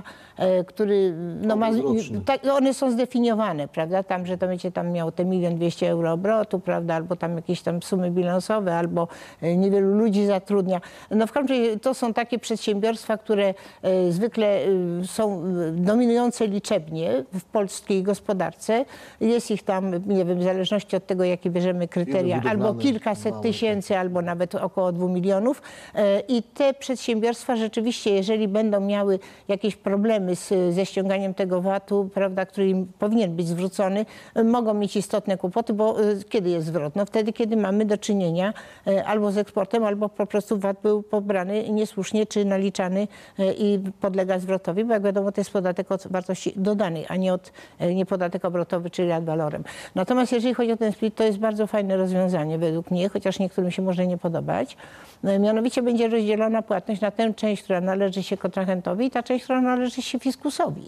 który no ma, tak, one są zdefiniowane, prawda, tam, że to będzie tam miał te milion dwieście euro obrotu, prawda, albo tam jakieś tam sumy bilansowe, albo niewielu ludzi zatrudnia. No w każdym razie to są takie przedsiębiorstwa, które zwykle są dominujące liczebnie w polskiej gospodarce. Jest ich tam, nie wiem, w zależności od tego, jakie bierzemy kryteria, albo kilkaset tysięcy, albo nawet około dwóch milionów. I te przedsiębiorstwa rzeczywiście, jeżeli będą miały jakieś problemy z, ze ściąganiem tego V A T-u, prawda, który im powinien być zwrócony, mogą mieć istotne kłopoty, bo kiedy jest zwrot? No wtedy, kiedy mamy do czynienia albo z eksportem, albo po prostu V A T był pobrany niesłusznie, czy naliczany i podlega zwrotowi, bo jak wiadomo, to jest podatek od wartości dodanej, a nie, od, nie podatek obrotowy, czyli ad valorem. Natomiast jeżeli chodzi o ten split, to jest bardzo fajne rozwiązanie według mnie, chociaż niektórym się może nie podobać. Mianowicie będzie rozdzielona płatność na tę część, która należy się kontrahentowi i ta część, która należy się fiskusowi.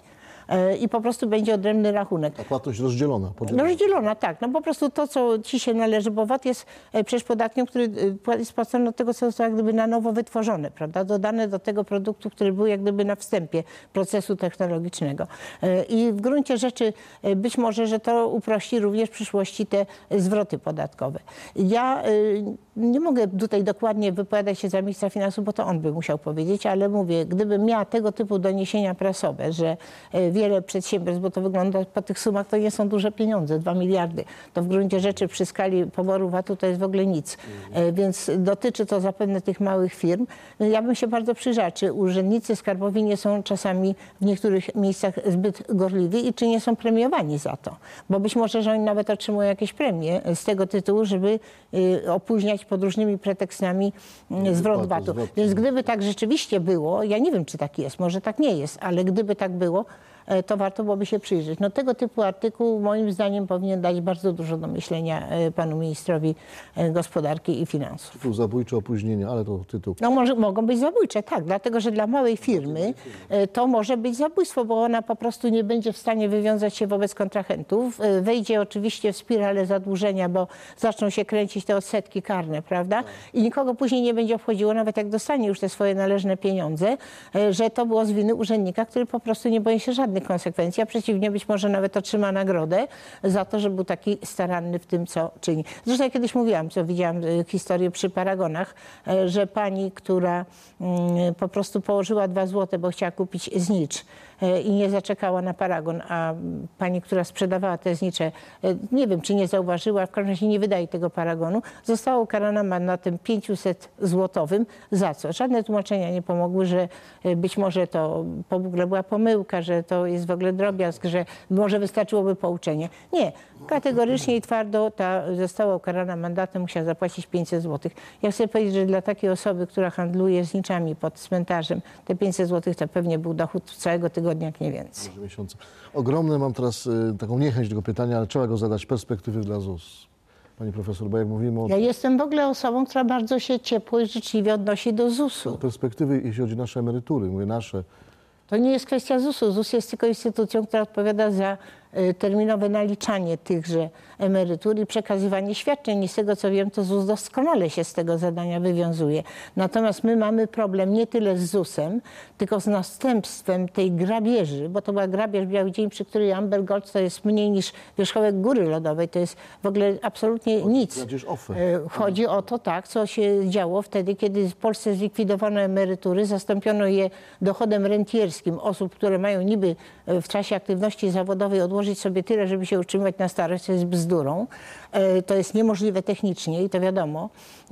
I po prostu będzie odrębny rachunek. A płatność rozdzielona? No rozdzielona, tak. No po prostu to, co ci się należy, bo V A T jest przecież podatkiem, który jest płacony od tego, co jest jak gdyby na nowo wytworzone, prawda? Dodane do tego produktu, który był jak gdyby na wstępie procesu technologicznego. I w gruncie rzeczy być może, że to uprości również w przyszłości te zwroty podatkowe. Ja nie mogę tutaj dokładnie wypowiadać się za ministra finansów, bo to on by musiał powiedzieć, ale mówię, gdybym miała tego typu doniesienia prasowe, że wiele przedsiębiorstw, bo to wygląda po tych sumach, to nie są duże pieniądze, dwa miliardy. To w gruncie rzeczy przy skali poboru V A T-u to jest w ogóle nic. Mhm. Więc dotyczy to zapewne tych małych firm. Ja bym się bardzo przyjrzała, czy urzędnicy skarbowi nie są czasami w niektórych miejscach zbyt gorliwi i czy nie są premiowani za to. Bo być może, że oni nawet otrzymują jakieś premie z tego tytułu, żeby opóźniać pod różnymi pretekstami zwrot V A T-u. Więc gdyby tak rzeczywiście było, ja nie wiem, czy tak jest, może tak nie jest, ale gdyby tak było, to warto byłoby się przyjrzeć. No tego typu artykuł moim zdaniem powinien dać bardzo dużo do myślenia panu ministrowi gospodarki i finansów. Tytuł zabójcze opóźnienia, ale to tytuł. No może, mogą być zabójcze, tak, dlatego że dla małej firmy to może być zabójstwo, bo ona po prostu nie będzie w stanie wywiązać się wobec kontrahentów. Wejdzie oczywiście w spiralę zadłużenia, bo zaczną się kręcić te odsetki karne, prawda? I nikogo później nie będzie obchodziło, nawet jak dostanie już te swoje należne pieniądze, że to było z winy urzędnika, który po prostu nie boi się żadnych żadnych konsekwencji, a przeciwnie, być może nawet otrzyma nagrodę za to, że był taki staranny w tym, co czyni. Zresztą ja kiedyś mówiłam, co widziałam historię przy paragonach, że pani, która po prostu położyła dwa złote, bo chciała kupić znicz i nie zaczekała na paragon, a pani, która sprzedawała te znicze, nie wiem, czy nie zauważyła, w każdym razie nie wydaje tego paragonu, została ukarana mandatem pięćset złotowym. Za co? Żadne tłumaczenia nie pomogły, że być może to w ogóle była pomyłka, że to jest w ogóle drobiazg, że może wystarczyłoby pouczenie. Nie. Kategorycznie i twardo ta została ukarana mandatem, musiała zapłacić pięćset złotych. Ja chcę powiedzieć, że dla takiej osoby, która handluje zniczami pod cmentarzem, te pięćset złotych to pewnie był dochód całego tygodnia, jak nie więcej. Ogromne mam teraz y, taką niechęć do tego pytania, ale trzeba go zadać. Perspektywy dla Z U S. Pani profesor, bo jak mówimy o... Ja jestem w ogóle osobą, która bardzo się ciepło i życzliwie odnosi do Z U S-u. Perspektywy, jeśli chodzi o nasze emerytury, mówię nasze. To nie jest kwestia Z U S-u. Z U S jest tylko instytucją, która odpowiada za terminowe naliczanie tychże emerytur i przekazywanie świadczeń. I z tego, co wiem, to Z U S doskonale się z tego zadania wywiązuje. Natomiast my mamy problem nie tyle z Z U S-em, tylko z następstwem tej grabieży, bo to była grabież Biały Dzień, przy której Amber Gold to jest mniej niż wierzchołek góry lodowej. To jest w ogóle absolutnie nic. Chodzi o to, tak, co się działo wtedy, kiedy w Polsce zlikwidowano emerytury, zastąpiono je dochodem rentierskim osób, które mają niby w czasie aktywności zawodowej odłożyć sobie tyle, żeby się utrzymywać na starość, co jest bzdurą. To jest niemożliwe technicznie i to wiadomo.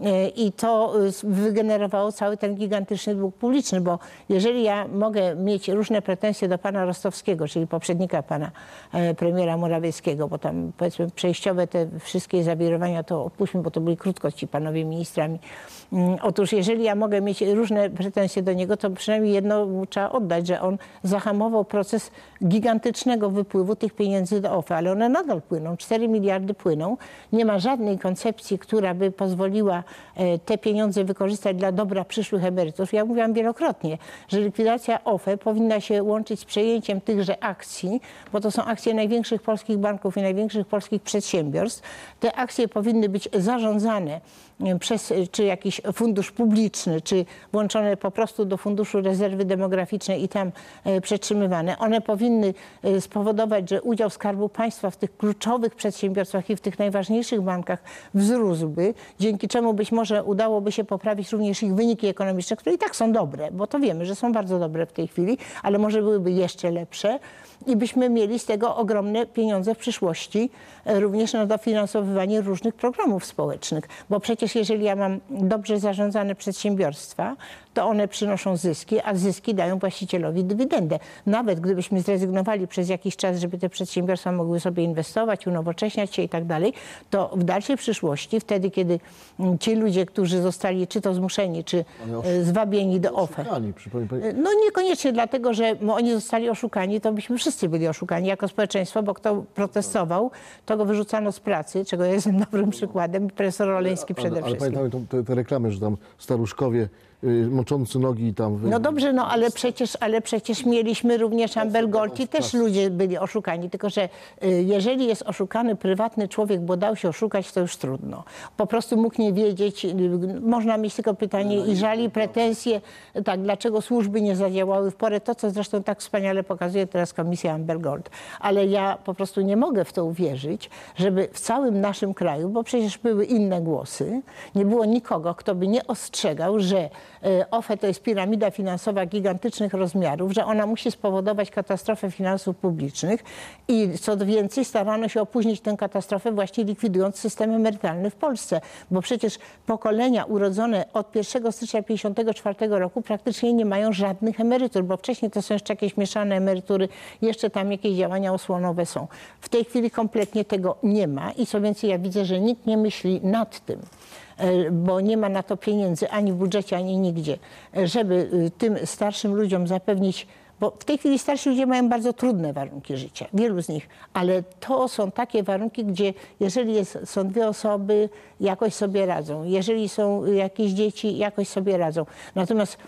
I to wygenerowało cały ten gigantyczny dług publiczny, bo jeżeli ja mogę mieć różne pretensje do pana Rostowskiego, czyli poprzednika pana premiera Morawieckiego, bo tam powiedzmy przejściowe te wszystkie zawirowania to opuśćmy, bo to byli krótko ci panowie ministrami. Otóż jeżeli ja mogę mieć różne pretensje do niego, to przynajmniej jedno trzeba oddać, że on zahamował proces gigantycznego wypływu tych pieniędzy do O F E, ale one nadal płyną, cztery miliardy płyną. Nie ma żadnej koncepcji, która by pozwoliła te pieniądze wykorzystać dla dobra przyszłych emerytów. Ja mówiłam wielokrotnie, że likwidacja O F E powinna się łączyć z przejęciem tychże akcji, bo to są akcje największych polskich banków i największych polskich przedsiębiorstw. Te akcje powinny być zarządzane przez czy jakiś fundusz publiczny, czy włączone po prostu do Funduszu Rezerwy Demograficznej i tam przetrzymywane. One powinny spowodować, że udział Skarbu Państwa w tych kluczowych przedsiębiorstwach i w tych najważniejszych bankach wzrósłby, dzięki czemu być może udałoby się poprawić również ich wyniki ekonomiczne, które i tak są dobre, bo to wiemy, że są bardzo dobre w tej chwili, ale może byłyby jeszcze lepsze i byśmy mieli z tego ogromne pieniądze w przyszłości, również na dofinansowywanie różnych programów społecznych, bo przecież jeżeli ja mam dobrze zarządzane przedsiębiorstwa, to one przynoszą zyski, a zyski dają właścicielowi dywidendę. Nawet gdybyśmy zrezygnowali przez jakiś czas, żeby te przedsiębiorstwa mogły sobie inwestować, unowocześniać się i tak dalej, to w dalszej przyszłości, wtedy kiedy ci ludzie, którzy zostali czy to zmuszeni, czy zwabieni do O F E, no niekoniecznie dlatego, że oni zostali oszukani, to byśmy wszyscy byli oszukani jako społeczeństwo, bo kto protestował, to go wyrzucano z pracy, czego ja jestem dobrym przykładem, profesor Oleński przede ale, ale wszystkim. Ale pamiętamy te, te reklamy, że tam staruszkowie y, moczący nogi i tam... No dobrze, no ale przecież, ale przecież mieliśmy również Amber Gold i też ludzie byli oszukani, tylko że y, jeżeli jest oszukany prywatny człowiek, bo dał się oszukać, to już trudno. Po prostu mógł nie wiedzieć, y, można mieć tylko pytanie i żali, pretensje, tak, dlaczego służby nie zadziałały w porę, to co zresztą tak wspaniale pokazuje teraz komisja Amber Gold. Ale ja po prostu nie mogę w to uwierzyć, żeby w całym naszym kraju, bo przecież były inne głosy, nie było nikogo, kto by nie ostrzegał, że O F E to jest piramida finansowa gigantycznych rozmiarów, że ona musi spowodować katastrofę finansów publicznych i co więcej starano się opóźnić tę katastrofę właśnie likwidując system emerytalny w Polsce, bo przecież pokolenia urodzone od pierwszego stycznia tysiąc dziewięćset pięćdziesiątego czwartego roku praktycznie nie mają żadnych emerytur, bo wcześniej to są jeszcze jakieś mieszane emerytury, jeszcze tam jakieś działania osłonowe są. W tej chwili kompletnie tego nie ma i co więcej ja widzę, że nikt nie myśli nad tym, bo nie ma na to pieniędzy ani w budżecie, ani nigdzie, żeby tym starszym ludziom zapewnić, bo w tej chwili starsi ludzie mają bardzo trudne warunki życia, wielu z nich, ale to są takie warunki, gdzie jeżeli jest, są dwie osoby, jakoś sobie radzą, jeżeli są jakieś dzieci, jakoś sobie radzą. Natomiast w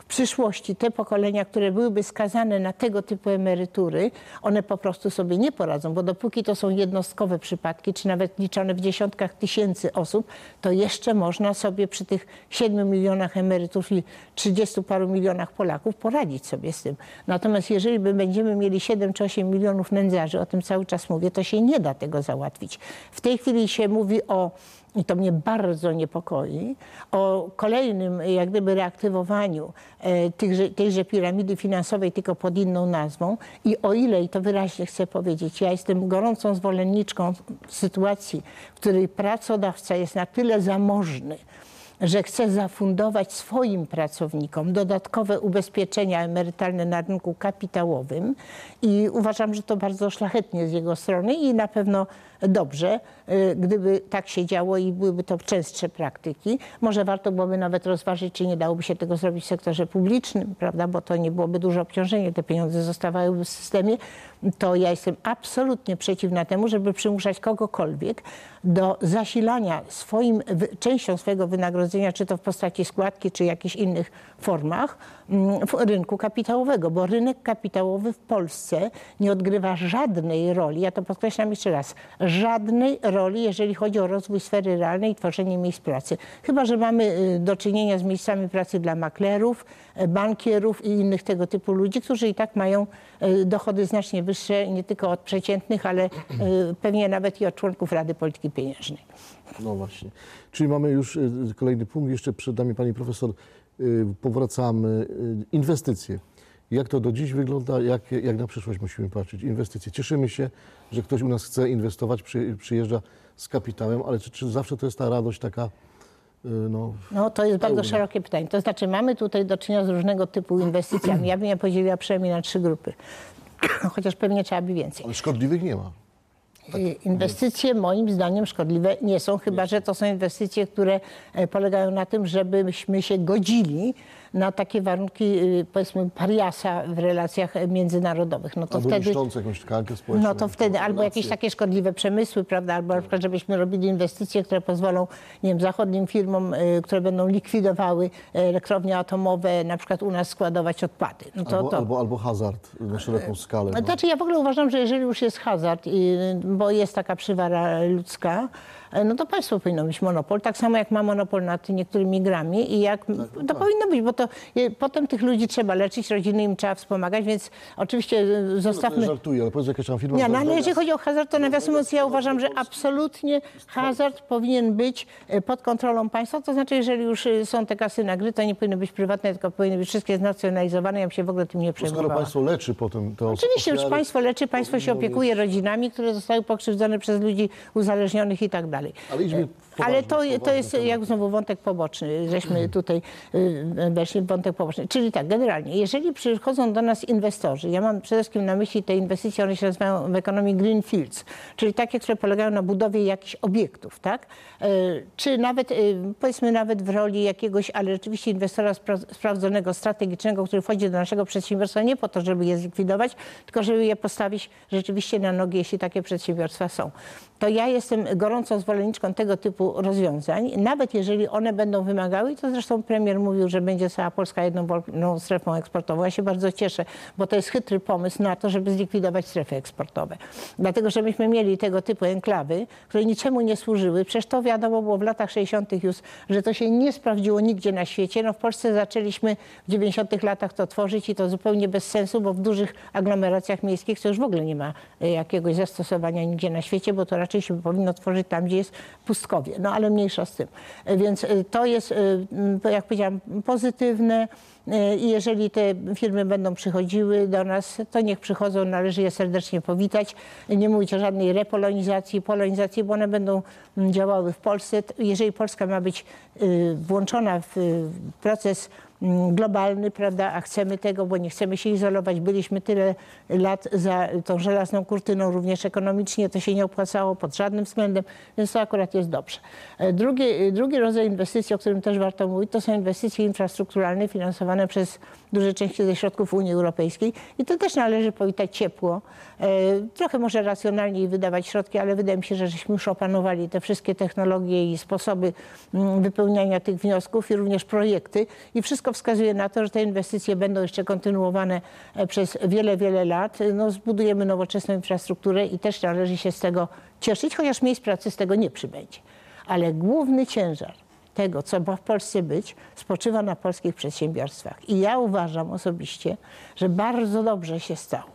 przyszłości te pokolenia, które byłyby skazane na tego typu emerytury, one po prostu sobie nie poradzą, bo dopóki to są jednostkowe przypadki, czy nawet liczone w dziesiątkach tysięcy osób, to jeszcze można sobie przy tych siedmiu milionach emerytów i trzydziestu paru milionach Polaków poradzić sobie z tym. Natomiast jeżeli by będziemy mieli siedem czy osiem milionów nędzarzy, o tym cały czas mówię, to się nie da tego załatwić. W tej chwili się mówi o, i to mnie bardzo niepokoi, o kolejnym jak gdyby reaktywowaniu e, tychże, tejże piramidy finansowej, tylko pod inną nazwą. I o ile, i to wyraźnie chcę powiedzieć, ja jestem gorącą zwolenniczką sytuacji, w której pracodawca jest na tyle zamożny, że chce zafundować swoim pracownikom dodatkowe ubezpieczenia emerytalne na rynku kapitałowym i uważam, że to bardzo szlachetnie z jego strony i na pewno dobrze, gdyby tak się działo i byłyby to częstsze praktyki. Może warto byłoby nawet rozważyć, czy nie dałoby się tego zrobić w sektorze publicznym, prawda, bo to nie byłoby duże obciążenie, te pieniądze zostawałyby w systemie. To ja jestem absolutnie przeciwna temu, żeby przymuszać kogokolwiek do zasilania swoim, częścią swojego wynagrodzenia, czy to w postaci składki, czy jakichś innych formach, w rynku kapitałowego, bo rynek kapitałowy w Polsce nie odgrywa żadnej roli, ja to podkreślam jeszcze raz, żadnej roli, jeżeli chodzi o rozwój sfery realnej i tworzenie miejsc pracy. Chyba że mamy do czynienia z miejscami pracy dla maklerów, bankierów i innych tego typu ludzi, którzy i tak mają dochody znacznie wyższe, nie tylko od przeciętnych, ale pewnie nawet i od członków Rady Polityki Pieniężnej. No właśnie. Czyli mamy już kolejny punkt. Jeszcze przed nami pani profesor, powracamy. Inwestycje. Jak to do dziś wygląda? Jak, jak na przyszłość musimy patrzeć? Inwestycje. Cieszymy się, że ktoś u nas chce inwestować, przy, przyjeżdża z kapitałem, ale czy, czy zawsze to jest ta radość taka? No, no to jest bardzo szerokie pytanie. To znaczy mamy tutaj do czynienia z różnego typu inwestycjami. Ja bym je podzieliła przynajmniej na trzy grupy. Chociaż pewnie trzeba by więcej. Ale szkodliwych nie ma. Tak. Inwestycje moim zdaniem szkodliwe nie są, chyba że to są inwestycje, które polegają na tym, żebyśmy się godzili na takie warunki, powiedzmy, pariasa w relacjach międzynarodowych. No to albo wtedy, niszczące jakąś tkankę społeczną. No to wtedy albo jakieś takie szkodliwe przemysły, prawda, albo na przykład, żebyśmy robili inwestycje, które pozwolą, nie wiem, zachodnim firmom, y, które będą likwidowały elektrownie atomowe, na przykład u nas składować odpady. No to, albo, to... albo, albo hazard na szeroką skalę. No. Znaczy ja w ogóle uważam, że jeżeli już jest hazard, y, bo jest taka przywara ludzka, no to państwo powinno mieć monopol, tak samo jak ma monopol nad niektórymi grami i jak tak, to tak. powinno być, bo to je, potem tych ludzi trzeba leczyć, rodziny im trzeba wspomagać, więc oczywiście zostawmy... No, żartuję, ale powiedz, jakaś tam firma... Nie, no, ale jeżeli chodzi o hazard, to nawiasem mówiąc, ja uważam, że absolutnie hazard powinien być pod kontrolą państwa, to znaczy, jeżeli już są te kasyna gry, to nie powinny być prywatne, tylko powinny być wszystkie znacjonalizowane, ja bym się w ogóle tym nie przejmowała. Skoro państwo leczy potem to... Oczywiście już państwo leczy, państwo się opiekuje rodzinami, które zostały pokrzywdzone przez ludzi uzależnionych i tak dalej. Ale, idźmy Ale to, to jest jak znowu wątek poboczny, żeśmy tutaj weszli w wątek poboczny. Czyli tak, generalnie, jeżeli przychodzą do nas inwestorzy, ja mam przede wszystkim na myśli te inwestycje, one się nazywają w ekonomii greenfields, czyli takie, które polegają na budowie jakichś obiektów, tak? Czy nawet, powiedzmy nawet w roli jakiegoś, ale rzeczywiście inwestora spra- sprawdzonego, strategicznego, który wchodzi do naszego przedsiębiorstwa nie po to, żeby je zlikwidować, tylko żeby je postawić rzeczywiście na nogi, jeśli takie przedsiębiorstwa są. To ja jestem gorącą zwolenniczką tego typu rozwiązań, nawet jeżeli one będą wymagały, i to zresztą premier mówił, że będzie cała Polska jedną wolną strefą eksportową. Ja się bardzo cieszę, bo to jest chytry pomysł na to, żeby zlikwidować strefy eksportowe. Dlatego, że myśmy mieli tego typu enklawy, które niczemu nie służyły. Przecież to wiadomo było w latach sześćdziesiątych już, że to się nie sprawdziło nigdzie na świecie. No w Polsce zaczęliśmy w dziewięćdziesiątych latach to tworzyć i to zupełnie bez sensu, bo w dużych aglomeracjach miejskich to już w ogóle nie ma jakiegoś zastosowania nigdzie na świecie, bo to raczej się powinno tworzyć tam, gdzie jest pustkowie. No ale mniejsza z tym. Więc to jest, jak powiedziałam, pozytywne i jeżeli te firmy będą przychodziły do nas, to niech przychodzą, należy je serdecznie powitać. Nie mówić o żadnej repolonizacji, polonizacji, bo one będą działały w Polsce. Jeżeli Polska ma być włączona w proces globalny, prawda, a chcemy tego, bo nie chcemy się izolować. Byliśmy tyle lat za tą żelazną kurtyną, również ekonomicznie to się nie opłacało pod żadnym względem, więc to akurat jest dobrze. Drugi, drugi rodzaj inwestycji, o którym też warto mówić, to są inwestycje infrastrukturalne finansowane finansowane przez duże części ze środków Unii Europejskiej i to też należy powitać ciepło. Trochę może racjonalniej wydawać środki, ale wydaje mi się, że żeśmy już opanowali te wszystkie technologie i sposoby wypełniania tych wniosków i również projekty i wszystko wskazuje na to, że te inwestycje będą jeszcze kontynuowane przez wiele, wiele lat. No, zbudujemy nowoczesną infrastrukturę i też należy się z tego cieszyć, chociaż miejsc pracy z tego nie przybędzie. Ale główny ciężar tego, co ma w Polsce być, spoczywa na polskich przedsiębiorstwach. I ja uważam osobiście, że bardzo dobrze się stało,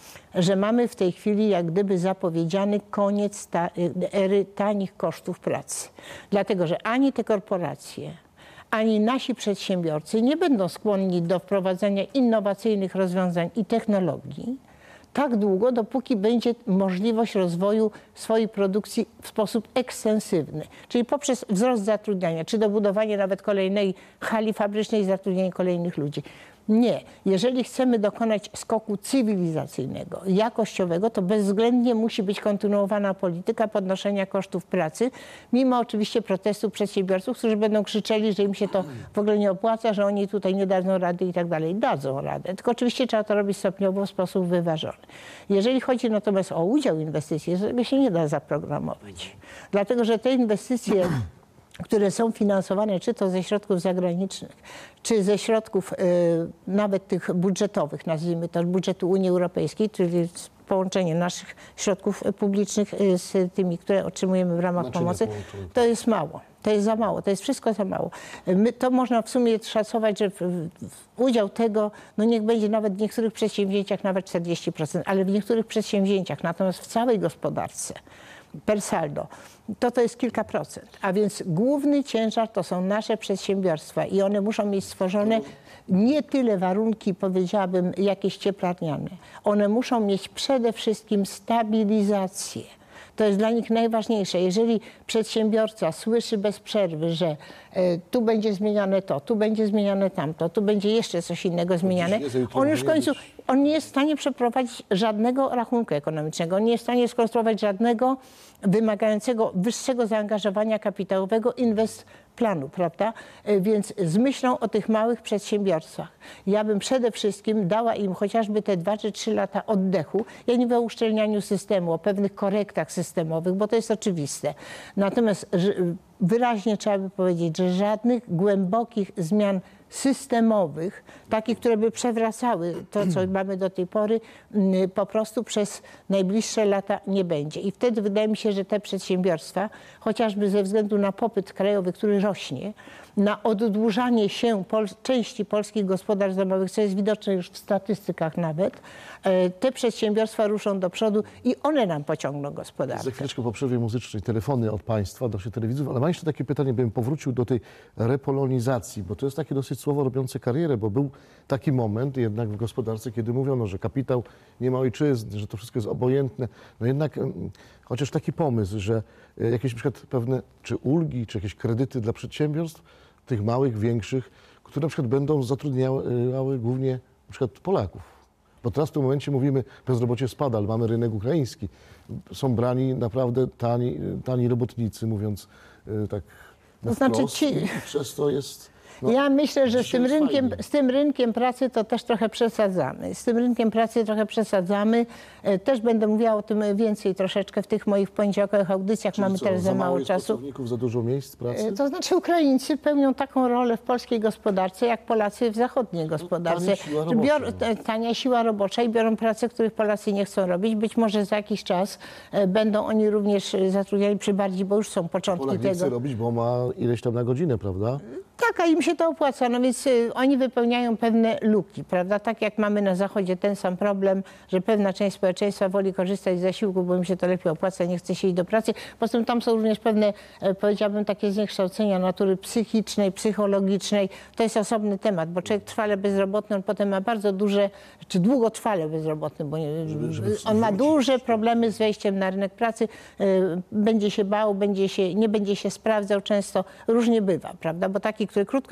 że mamy w tej chwili jak gdyby zapowiedziany koniec ta, ery tanich kosztów pracy. Dlatego, że ani te korporacje, ani nasi przedsiębiorcy nie będą skłonni do wprowadzania innowacyjnych rozwiązań i technologii tak długo, dopóki będzie możliwość rozwoju swojej produkcji w sposób ekstensywny, czyli poprzez wzrost zatrudniania, czy dobudowanie nawet kolejnej hali fabrycznej i zatrudnienie kolejnych ludzi. Nie. Jeżeli chcemy dokonać skoku cywilizacyjnego, jakościowego, to bezwzględnie musi być kontynuowana polityka podnoszenia kosztów pracy, mimo oczywiście protestu przedsiębiorców, którzy będą krzyczeli, że im się to w ogóle nie opłaca, że oni tutaj nie dadzą rady i tak dalej. Dadzą radę, tylko oczywiście trzeba to robić stopniowo w sposób wyważony. Jeżeli chodzi natomiast o udział inwestycji, to tego się nie da zaprogramować. Dlatego, że te inwestycje, które są finansowane czy to ze środków zagranicznych, czy ze środków y, nawet tych budżetowych, nazwijmy to, budżetu Unii Europejskiej, czyli połączenie naszych środków publicznych y, z tymi, które otrzymujemy w ramach Znaczy pomocy, to jest mało. To jest za mało, to jest wszystko za mało. My, to można w sumie szacować, że w, w udział tego, no niech będzie nawet w niektórych przedsięwzięciach nawet czterdzieści procent, ale w niektórych przedsięwzięciach, natomiast w całej gospodarce, per saldo, to to jest kilka procent. A więc główny ciężar to są nasze przedsiębiorstwa i one muszą mieć stworzone nie tyle warunki, powiedziałabym, jakieś cieplarniane. One muszą mieć przede wszystkim stabilizację. To jest dla nich najważniejsze. Jeżeli przedsiębiorca słyszy bez przerwy, że e, tu będzie zmieniane to, tu będzie zmieniane tamto, tu będzie jeszcze coś innego zmieniane, on już w końcu, on nie jest w stanie przeprowadzić żadnego rachunku ekonomicznego, on nie jest w stanie skonstruować żadnego wymagającego wyższego zaangażowania kapitałowego inwest planu, prawda? Więc z myślą o tych małych przedsiębiorstwach ja bym przede wszystkim dała im chociażby te dwa czy trzy lata oddechu. Ja nie mówię o uszczelnianiu systemu, o pewnych korektach systemowych, bo to jest oczywiste. Natomiast wyraźnie trzeba by powiedzieć, że żadnych głębokich zmian systemowych, takich, które by przewracały to, co mamy do tej pory, po prostu przez najbliższe lata nie będzie. I wtedy wydaje mi się, że te przedsiębiorstwa, chociażby ze względu na popyt krajowy, który rośnie, na oddłużanie się pol części polskich gospodarstw domowych, co jest widoczne już w statystykach nawet, te przedsiębiorstwa ruszą do przodu i one nam pociągną gospodarkę. Za chwileczkę po przerwie muzycznej telefony od Państwa, do telewizorów, ale mam jeszcze takie pytanie, bym powrócił do tej repolonizacji, bo to jest takie dosyć słowo robiące karierę, bo był taki moment jednak w gospodarce, kiedy mówiono, że kapitał nie ma ojczyzny, że to wszystko jest obojętne. No jednak chociaż taki pomysł, że jakieś na przykład pewne czy ulgi, czy jakieś kredyty dla przedsiębiorstw, tych małych, większych, które na przykład będą zatrudniały głównie na przykład Polaków. Bo teraz w tym momencie mówimy, bezrobocie spada, ale mamy rynek ukraiński. Są brani naprawdę tani, tani robotnicy, mówiąc tak na to znaczy wprost, ci... i przez to jest... No, ja myślę, że z tym, rynkiem, fajnie. z tym rynkiem pracy to też trochę przesadzamy. Z tym rynkiem pracy trochę przesadzamy. Też będę mówiła o tym więcej troszeczkę w tych moich poniedziałkowych audycjach. Czyli Mamy co, teraz za mało jest czasu. pracowników, za dużo miejsc pracy? To znaczy Ukraińcy pełnią taką rolę w polskiej gospodarce, jak Polacy w zachodniej gospodarce. Tania siła robocza. Bior, tania siła robocza i biorą pracę, których Polacy nie chcą robić. Być może za jakiś czas będą oni również zatrudniali przy bardziej, bo już są początki Polak tego. nie chce robić, bo ma ileś tam na godzinę, prawda? Tak, a im się to opłaca, no więc y, oni wypełniają pewne luki, prawda? Tak jak mamy na Zachodzie ten sam problem, że pewna część społeczeństwa woli korzystać z zasiłku, bo im się to lepiej opłaca, nie chce się iść do pracy. Poza tym tam są również pewne, e, powiedziałabym, takie zniekształcenia natury psychicznej, psychologicznej. To jest osobny temat, bo człowiek trwale bezrobotny, on potem ma bardzo duże, czy długotrwale bezrobotny, bo nie, Żeby- żeby on ma wrócić. duże problemy z wejściem na rynek pracy, e, będzie się bał, będzie się, nie będzie się sprawdzał często, różnie bywa, prawda? Bo taki, który krótko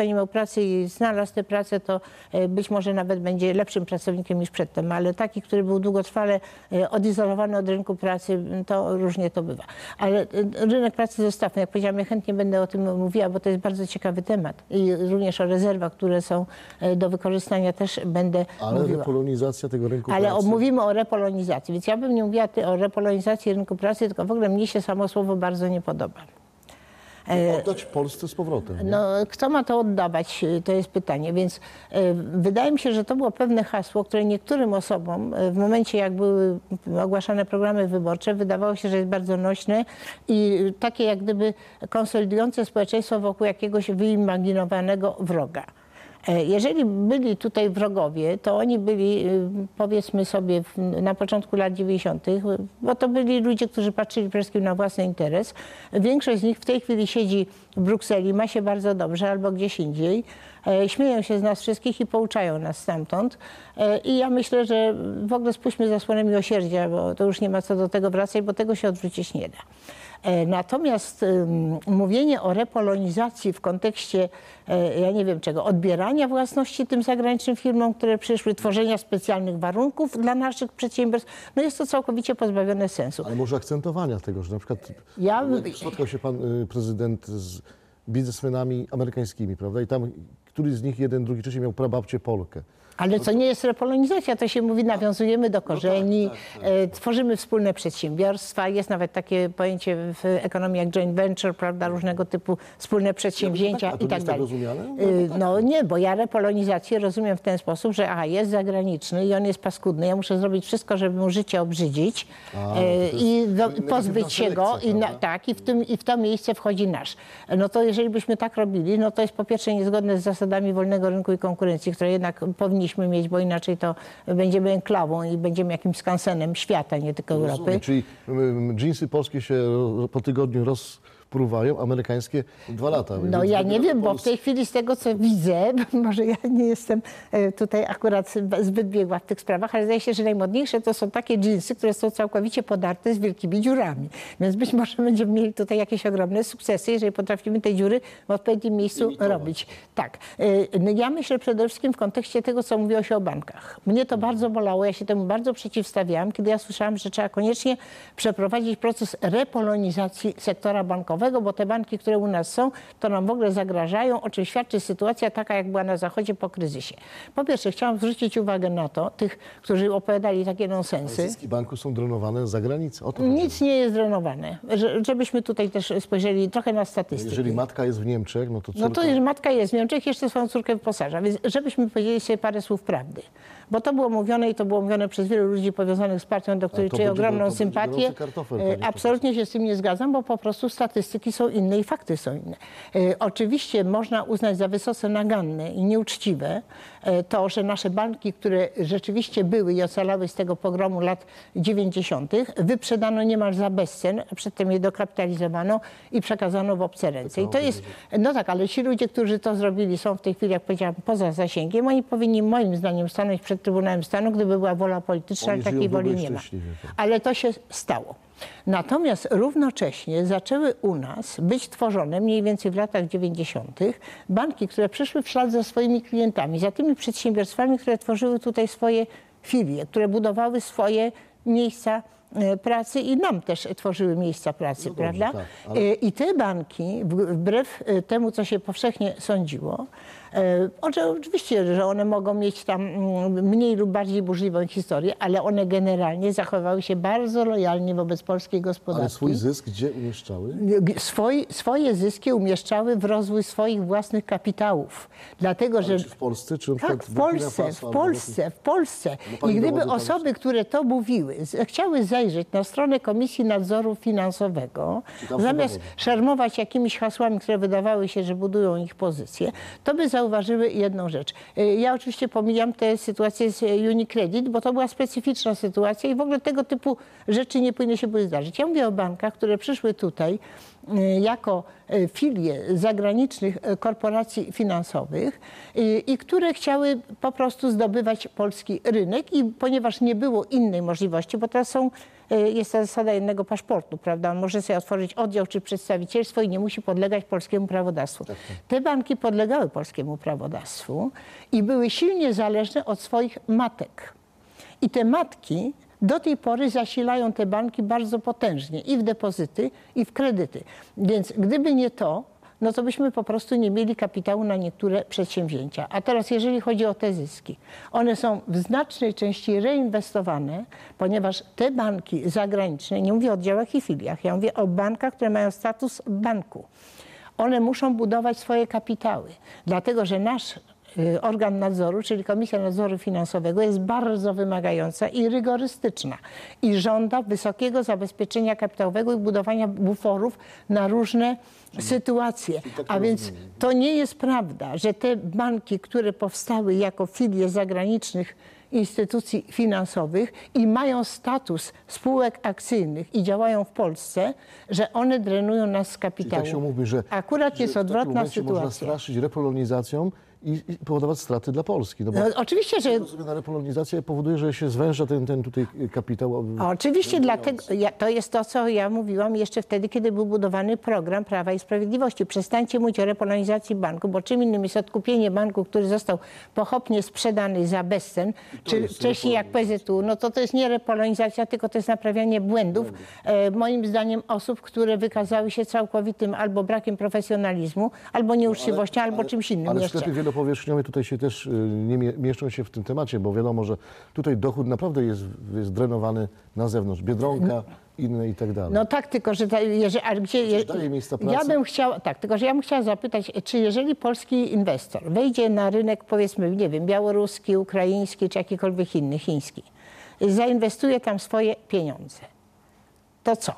krótko nie miał pracy i znalazł tę pracę, to być może nawet będzie lepszym pracownikiem niż przedtem, ale taki, który był długotrwale odizolowany od rynku pracy, to różnie to bywa. Ale rynek pracy zostawmy, jak powiedziałam, ja chętnie będę o tym mówiła, bo to jest bardzo ciekawy temat i również o rezerwach, które są do wykorzystania też będę Ale mówiła. repolonizacja tego rynku Ale pracy. o, mówimy o repolonizacji, więc ja bym nie mówiła ty, o repolonizacji rynku pracy, tylko w ogóle mnie się samo słowo bardzo nie podoba. Oddać Polsce z powrotem. Nie? No, kto ma to oddawać, to jest pytanie, więc e, wydaje mi się, że to było pewne hasło, które niektórym osobom e, w momencie, jak były ogłaszane programy wyborcze, wydawało się, że jest bardzo nośne i takie jak gdyby konsolidujące społeczeństwo wokół jakiegoś wyimaginowanego wroga. Jeżeli byli tutaj wrogowie, to oni byli, powiedzmy sobie, na początku lat dziewięćdziesiątych, bo to byli ludzie, którzy patrzyli przede wszystkim na własny interes. Większość z nich w tej chwili siedzi w Brukseli, ma się bardzo dobrze albo gdzieś indziej. Śmieją się z nas wszystkich i pouczają nas stamtąd. I ja myślę, że w ogóle spuśćmy zasłonę miłosierdzia, bo to już nie ma co do tego wracać, bo tego się odwrócić nie da. Natomiast um, mówienie o repolonizacji w kontekście, e, ja nie wiem czego, odbierania własności tym zagranicznym firmom, które przyszły, tworzenia specjalnych warunków dla naszych przedsiębiorstw, no jest to całkowicie pozbawione sensu. Ale może akcentowania tego, że na przykład Ja... spotkał się pan y, prezydent z biznesmenami amerykańskimi, prawda? I tam któryś z nich, jeden, drugi, trzeci miał prababcię Polkę. Ale co nie jest repolonizacja, to się mówi, nawiązujemy do korzeni, no tak, tak, tak. E, tworzymy wspólne przedsiębiorstwa. Jest nawet takie pojęcie w ekonomii jak joint venture, prawda, różnego typu wspólne przedsięwzięcia Ja, tak, a to i tak nie dalej. jest tak rozumiane? No, e, no nie, bo ja repolonizację rozumiem w ten sposób, że aha, jest zagraniczny i on jest paskudny, ja muszę zrobić wszystko, żeby mu życie obrzydzić A, e, to jest i do, negatywna pozbyć się go selekcja, i, na, prawda? tak, i, w tym, i w to miejsce wchodzi nasz. No to jeżeli byśmy tak robili, no to jest po pierwsze niezgodne z zasadami wolnego rynku i konkurencji, które jednak powinniśmy mieć, bo inaczej to będziemy enklawą i będziemy jakimś skansenem świata, nie tylko Europy. Rozumiem, czyli um, dżinsy polskie się po tygodniu rozpruwają, amerykańskie dwa lata. No Więc ja nie wiem, bo Polsce. w tej chwili z tego, co widzę, może ja nie jestem tutaj akurat zbyt biegła w tych sprawach, ale zdaje się, że najmodniejsze to są takie dżinsy, które są całkowicie podarte z wielkimi dziurami. Więc być może będziemy mieli tutaj jakieś ogromne sukcesy, jeżeli potrafimy te dziury w odpowiednim miejscu Imitować. robić. Tak. No ja myślę przede wszystkim w kontekście tego, co mówiło się o bankach. Mnie to bardzo bolało, ja się temu bardzo przeciwstawiałam, kiedy ja słyszałam, że trzeba koniecznie przeprowadzić proces repolonizacji sektora bankowego, bo te banki, które u nas są, to nam w ogóle zagrażają, o czym świadczy sytuacja taka, jak była na Zachodzie po kryzysie. Po pierwsze, chciałam zwrócić uwagę na to, tych, którzy opowiadali takie nonsensy. Zyski banku są dronowane za granicę. O to chodzi. Nic nie jest drenowane. Że, żebyśmy tutaj też spojrzeli trochę na statystyki. Jeżeli matka jest w Niemczech, no to córka... No to jeżeli matka jest w Niemczech, jeszcze swoją córkę wyposaża. Więc żebyśmy powiedzieli sobie parę słów prawdy. Bo to było mówione i to było mówione przez wielu ludzi powiązanych z partią, do której to czuję będzie- ogromną to będzie sympatię. gorący kartofel, E, panie Absolutnie się z tym nie zgadzam, bo po prostu statystyki są inne i fakty są inne. E, Oczywiście można uznać za wysoce naganne i nieuczciwe e, to, że nasze banki, które rzeczywiście były i ocalały z tego pogromu lat dziewięćdziesiątych, wyprzedano niemal za bezcen, a przedtem je dokapitalizowano i przekazano w obce ręce. I to jest, no tak, ale ci ludzie, którzy to zrobili, są w tej chwili, jak powiedziałam, poza zasięgiem. Oni powinni moim zdaniem stanąć przed Trybunałem Stanu, gdyby była wola polityczna, ale Oni żyją takiej długo woli i nie ma. szczęśliwie, tak. Ale to się stało. Natomiast równocześnie zaczęły u nas być tworzone mniej więcej w latach dziewięćdziesiątych banki, które przyszły w ślad za swoimi klientami, za tymi przedsiębiorstwami, które tworzyły tutaj swoje filie, które budowały swoje miejsca e, pracy i nam też tworzyły miejsca pracy, No dobrze, prawda? tak, ale- E, I te banki, w- wbrew e, temu, co się powszechnie sądziło, e, oczy- oczywiście, że one mogą mieć tam mm, mniej lub bardziej burzliwą historię, ale one generalnie zachowały się bardzo lojalnie wobec polskiej gospodarki. Ale swój zysk gdzie umieszczały? Swoi, swoje zyski umieszczały w rozwój swoich własnych kapitałów. Dlatego, że Czy w Polsce, czy na tak, przykład w Burkina Polsce, Faso w albo Polsce, w Polsce. No pani I gdyby dowody, pan osoby, które to mówiły, z- chciały zajrzeć na stronę Komisji Nadzoru Finansowego, I tam są zamiast dowody. szarmować jakimiś hasłami, które wydawały się, że budują ich pozycję, to by zauważyły jedną rzecz. Y, Ja oczywiście pomijam tę sytuację z Unicredit, bo to była specyficzna sytuacja i w ogóle tego typu rzeczy nie powinny się były zdarzyć. Ja mówię o bankach, które przyszły tutaj y, jako y, filie zagranicznych y, korporacji finansowych y, i które chciały po prostu zdobywać polski rynek i ponieważ nie było innej możliwości, bo teraz są jest ta zasada jednego paszportu, prawda? On może sobie otworzyć oddział czy przedstawicielstwo i nie musi podlegać polskiemu prawodawstwu. Tak, tak. Te banki podlegały polskiemu prawodawstwu i były silnie zależne od swoich matek. I te matki do tej pory zasilają te banki bardzo potężnie i w depozyty, i w kredyty. Więc gdyby nie to, no to byśmy po prostu nie mieli kapitału na niektóre przedsięwzięcia. A teraz jeżeli chodzi o te zyski, one są w znacznej części reinwestowane, ponieważ te banki zagraniczne, nie mówię o oddziałach i filiach, ja mówię o bankach, które mają status banku. One muszą budować swoje kapitały, dlatego że nasz organ nadzoru, czyli Komisja Nadzoru Finansowego, jest bardzo wymagająca i rygorystyczna i żąda wysokiego zabezpieczenia kapitałowego i budowania buforów na różne sytuacje. A więc to nie jest prawda, że te banki, które powstały jako filie zagranicznych instytucji finansowych i mają status spółek akcyjnych i działają w Polsce, że one drenują nas z kapitału. Tak się mówi, że akurat jest że odwrotna w takim sytuacja. Można straszyć repolonizacją i, i powodować straty dla Polski. No bo no, oczywiście, że... na repolonizację powoduje, że się zwęża ten, ten tutaj kapitał. Oczywiście, dlatego ja, to jest to, co ja mówiłam jeszcze wtedy, kiedy był budowany program Prawa i Sprawiedliwości. Przestańcie mówić o repolonizacji banku, bo czym innym jest odkupienie banku, który został pochopnie sprzedany za bezcen, czy wcześniej jak P Z U, no to to jest nie repolonizacja, tylko to jest naprawianie błędów, e, moim zdaniem osób, które wykazały się całkowitym albo brakiem profesjonalizmu, albo nieuczciwością, albo ale, czymś innym ale jeszcze. sklepy wielopowierzchniowe tutaj się też y, nie mie- mieszczą się w tym temacie, bo wiadomo, że tutaj dochód naprawdę jest, jest drenowany na zewnątrz. Biedronka, inne i tak dalej. No tak, tylko że, ta, jeżeli, ale gdzie, je, daje miejsca pracy? ja bym chciała, tak, tylko że ja bym chciała zapytać, czy jeżeli polski inwestor wejdzie na rynek, powiedzmy, nie wiem, białoruski, ukraiński, czy jakikolwiek inny, chiński, zainwestuje tam swoje pieniądze, to co?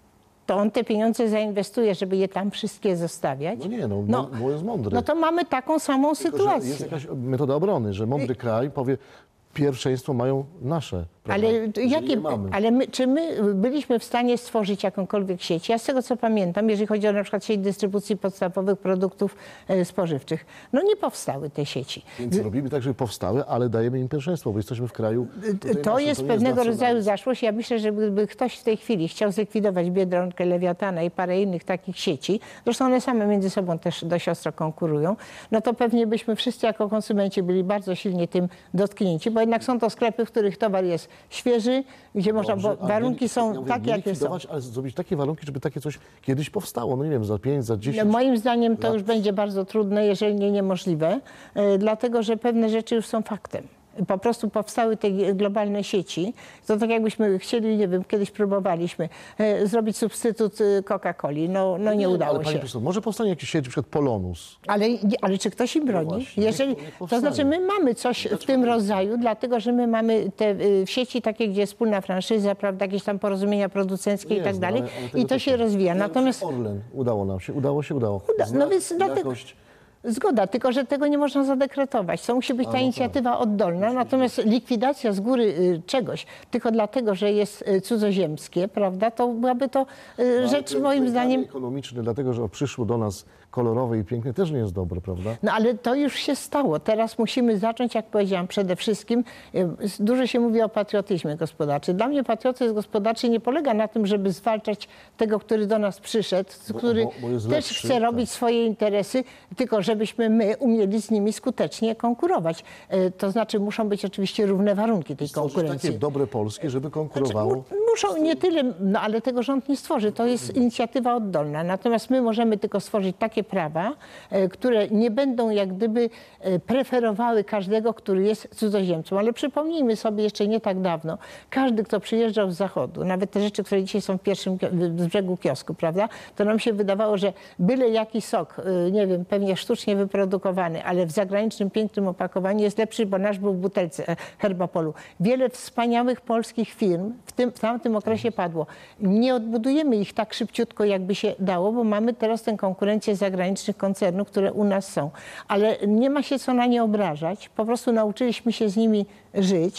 To on te pieniądze zainwestuje, żeby je tam wszystkie zostawiać? No nie, no, no bo jest mądry. No to mamy taką samą Tylko, sytuację. że jest jakaś metoda obrony, że mądry kraj powie, pierwszeństwo mają nasze. Ale, jakie, mamy. ale my, czy my byliśmy w stanie stworzyć jakąkolwiek sieć? Ja z tego, co pamiętam, jeżeli chodzi o na przykład sieć dystrybucji podstawowych produktów e, spożywczych, no nie powstały te sieci. Więc robimy tak, żeby powstały, ale dajemy im pierwszeństwo, bo jesteśmy w kraju... To naszym, jest to pewnego jest rodzaju zaszłość. Ja myślę, że gdyby ktoś w tej chwili chciał zlikwidować Biedronkę, Lewiatana i parę innych takich sieci, zresztą one same między sobą też dość ostro konkurują, no to pewnie byśmy wszyscy jako konsumenci byli bardzo silnie tym dotknięci, bo jednak są to sklepy, w których towar jest świeży, gdzie można, bo warunki są ja mówię, takie, nie jakie są. ale zrobić takie warunki, żeby takie coś kiedyś powstało. No nie wiem, za pięć, za dziesięć. No, moim zdaniem to lat. już będzie bardzo trudne, jeżeli nie niemożliwe, e, dlatego że pewne rzeczy już są faktem. Po prostu powstały te globalne sieci. To tak jakbyśmy chcieli, nie wiem, kiedyś próbowaliśmy e, zrobić substytut e, Coca-Coli. No, no nie, nie udało ale, się. Pani profesor, może powstanie jakiś sieć, na przykład Polonus. Ale, ale czy ktoś im broni? No właśnie, Jeżeli, niech- niech to powstanie. znaczy my mamy coś w tym rodzaju, dlatego że my mamy te y, sieci takie, gdzie jest wspólna franszyza, prawda, jakieś tam porozumienia producenckie i Jest, tak no, dalej. ale- ale tego I to też się nie. rozwija. Ja Natomiast Orlen, udało nam się, udało się, udało. Uda- no Znak, więc dlatego- jakość. Zgoda, tylko że tego nie można zadekretować. To musi być ta no inicjatywa oddolna, natomiast likwidacja z góry y, czegoś, tylko dlatego, że jest y, cudzoziemskie, prawda, to byłaby to y, rzecz Ale moim ten zdaniem... ekonomiczny, dlatego że przyszło do nas kolorowe i piękne, też nie jest dobre, prawda? No ale to już się stało. Teraz musimy zacząć, jak powiedziałam, przede wszystkim, y, dużo się mówi o patriotyzmie gospodarczym. Dla mnie patriotyzm gospodarczy nie polega na tym, żeby zwalczać tego, który do nas przyszedł, Bo- który bo- bo jest też lepszy, chce tak. robić swoje interesy, tylko żebyśmy my umieli z nimi skutecznie konkurować. Y, To znaczy muszą być oczywiście równe warunki tej Stworzyć konkurencji. takie dobre polskie, żeby konkurowało. Znaczy, mu- muszą nie tyle, no ale tego rząd nie stworzy. To jest inicjatywa oddolna. Natomiast my możemy tylko stworzyć takie prawa, e, które nie będą jak gdyby e, preferowały każdego, który jest cudzoziemcą. Ale przypomnijmy sobie jeszcze nie tak dawno, każdy, kto przyjeżdżał z zachodu, nawet te rzeczy, które dzisiaj są w pierwszym kio- z brzegu kiosku, prawda, to nam się wydawało, że byle jaki sok, e, nie wiem, pewnie sztucznie wyprodukowany, ale w zagranicznym pięknym opakowaniu jest lepszy, bo nasz był w butelce e, Herbapolu. Wiele wspaniałych polskich firm w, tym, w tamtym okresie padło. Nie odbudujemy ich tak szybciutko, jakby się dało, bo mamy teraz tę konkurencję zagranicznych koncernów, które u nas są. Ale nie ma się co na nie obrażać. Po prostu nauczyliśmy się z nimi żyć.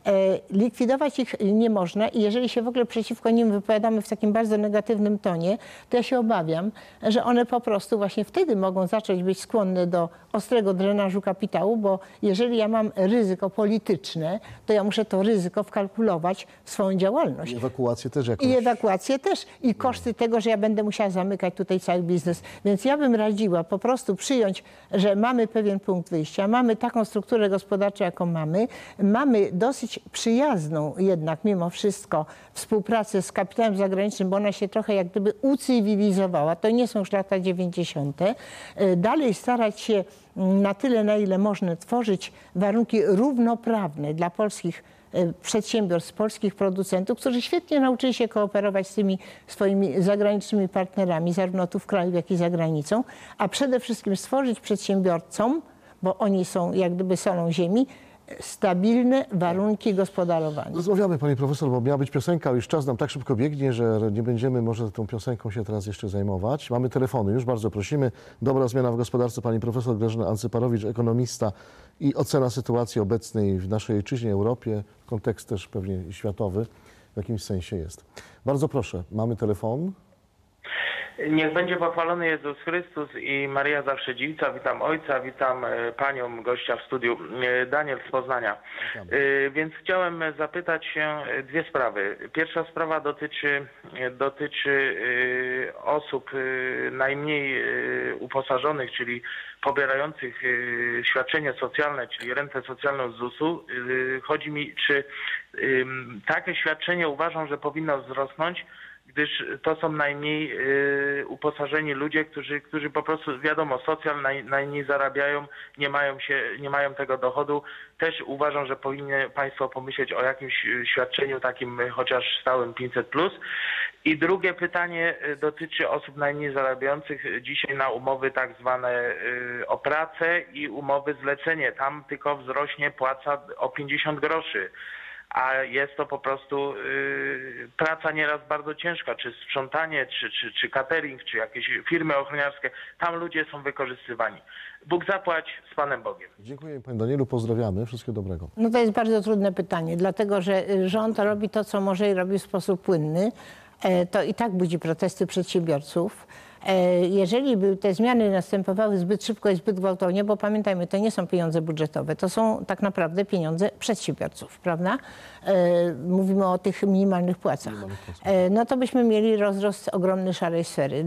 Likwidować ich nie można i jeżeli się w ogóle przeciwko nim wypowiadamy w takim bardzo negatywnym tonie, to ja się obawiam, że one po prostu właśnie wtedy mogą zacząć być skłonne do ostrego drenażu kapitału, bo jeżeli ja mam ryzyko polityczne, to ja muszę to ryzyko wkalkulować w swoją działalność. I ewakuację też jakoś. I ewakuację też. I koszty tego, że ja będę musiała zamykać tutaj cały biznes. Więc ja bym radziła po prostu przyjąć, że mamy pewien punkt wyjścia, mamy taką strukturę gospodarczą, jaką mamy, mamy dosyć przyjazną jednak mimo wszystko współpracę z kapitałem zagranicznym, bo ona się trochę jak gdyby ucywilizowała. To nie są już lata dziewięćdziesiąte. Dalej starać się na tyle, na ile można tworzyć warunki równoprawne dla polskich przedsiębiorstw, polskich producentów, którzy świetnie nauczyli się kooperować z tymi swoimi zagranicznymi partnerami, zarówno tu w kraju, jak i za granicą, a przede wszystkim stworzyć przedsiębiorcom, bo oni są jak gdyby solą ziemi, stabilne warunki gospodarowania. Rozmawiamy, pani profesor, bo miała być piosenka, już czas nam tak szybko biegnie, że nie będziemy może tą piosenką się teraz jeszcze zajmować. Mamy telefony, już bardzo prosimy. Dobra zmiana w gospodarce, pani profesor Grażyna Ancyparowicz, ekonomista i ocena sytuacji obecnej w naszej ojczyźnie, Europie, kontekst też pewnie światowy w jakimś sensie jest. Bardzo proszę, mamy telefon. Niech będzie pochwalony Jezus Chrystus i Maryja zawsze dziewicza. Witam ojca, witam panią gościa w studiu, Daniel z Poznania. Witamy. Więc chciałem zapytać się dwie sprawy. Pierwsza sprawa dotyczy, dotyczy osób najmniej uposażonych, czyli pobierających świadczenie socjalne, czyli rentę socjalną z zusu. Chodzi mi, czy takie świadczenie uważam, że powinno wzrosnąć, gdyż to są najmniej y, uposażeni ludzie, którzy, którzy po prostu, wiadomo, socjal naj, najmniej zarabiają, nie mają, się, nie mają tego dochodu. Też uważam, że powinny państwo pomyśleć o jakimś świadczeniu takim chociaż stałym pięćset plus. I drugie pytanie dotyczy osób najmniej zarabiających dzisiaj na umowy tak zwane y, o pracę i umowy zlecenie. Tam tylko wzrośnie płaca o pięćdziesiąt groszy. A jest to po prostu yy, praca nieraz bardzo ciężka, czy sprzątanie, czy, czy, czy catering, czy jakieś firmy ochroniarskie. Tam ludzie są wykorzystywani. Bóg zapłać, z Panem Bogiem. Dziękuję panie Danielu, pozdrawiamy, wszystkiego dobrego. No to jest bardzo trudne pytanie, dlatego że rząd robi to, co może i robi w sposób płynny. To i tak budzi protesty przedsiębiorców. Jeżeli by te zmiany następowały zbyt szybko i zbyt gwałtownie, bo pamiętajmy, to nie są pieniądze budżetowe, to są tak naprawdę pieniądze przedsiębiorców, prawda? Mówimy o tych minimalnych płacach. No to byśmy mieli rozrost ogromny szarej sfery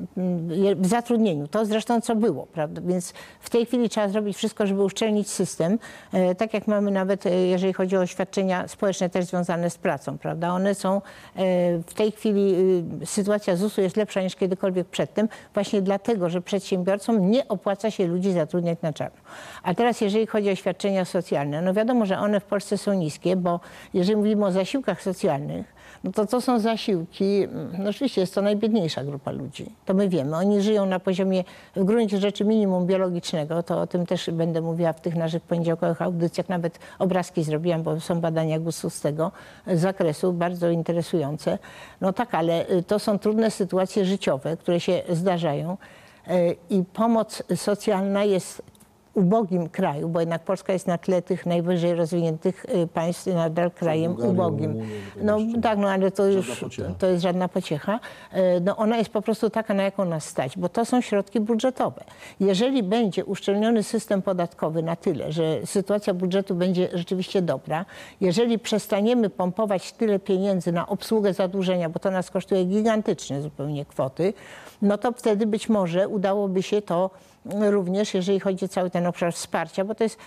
w zatrudnieniu. To zresztą co było, prawda? Więc w tej chwili trzeba zrobić wszystko, żeby uszczelnić system. Tak jak mamy nawet, jeżeli chodzi o świadczenia społeczne też związane z pracą, prawda? One są w tej chwili, sytuacja zusu jest lepsza niż kiedykolwiek przedtem, właśnie dlatego, że przedsiębiorcom nie opłaca się ludzi zatrudniać na czarno. A teraz jeżeli chodzi o świadczenia socjalne, no wiadomo, że one w Polsce są niskie, bo jeżeli mówimy o zasiłkach socjalnych, no to to są zasiłki, no oczywiście jest to najbiedniejsza grupa ludzi, to my wiemy. Oni żyją na poziomie w gruncie rzeczy minimum biologicznego, to o tym też będę mówiła w tych naszych poniedziałkowych audycjach, nawet obrazki zrobiłam, bo są badania gustu z tego zakresu, bardzo interesujące. No tak, ale to są trudne sytuacje życiowe, które się zdarzają i pomoc socjalna jest ubogim kraju, bo jednak Polska jest na tle tych najwyżej rozwiniętych państw nadal krajem ubogim. No tak, no ale to już to jest żadna pociecha. No ona jest po prostu taka, na jaką nas stać, bo to są środki budżetowe. Jeżeli będzie uszczelniony system podatkowy na tyle, że sytuacja budżetu będzie rzeczywiście dobra, jeżeli przestaniemy pompować tyle pieniędzy na obsługę zadłużenia, bo to nas kosztuje gigantyczne zupełnie kwoty, no to wtedy być może udałoby się to również, jeżeli chodzi o cały ten obszar wsparcia, bo to jest,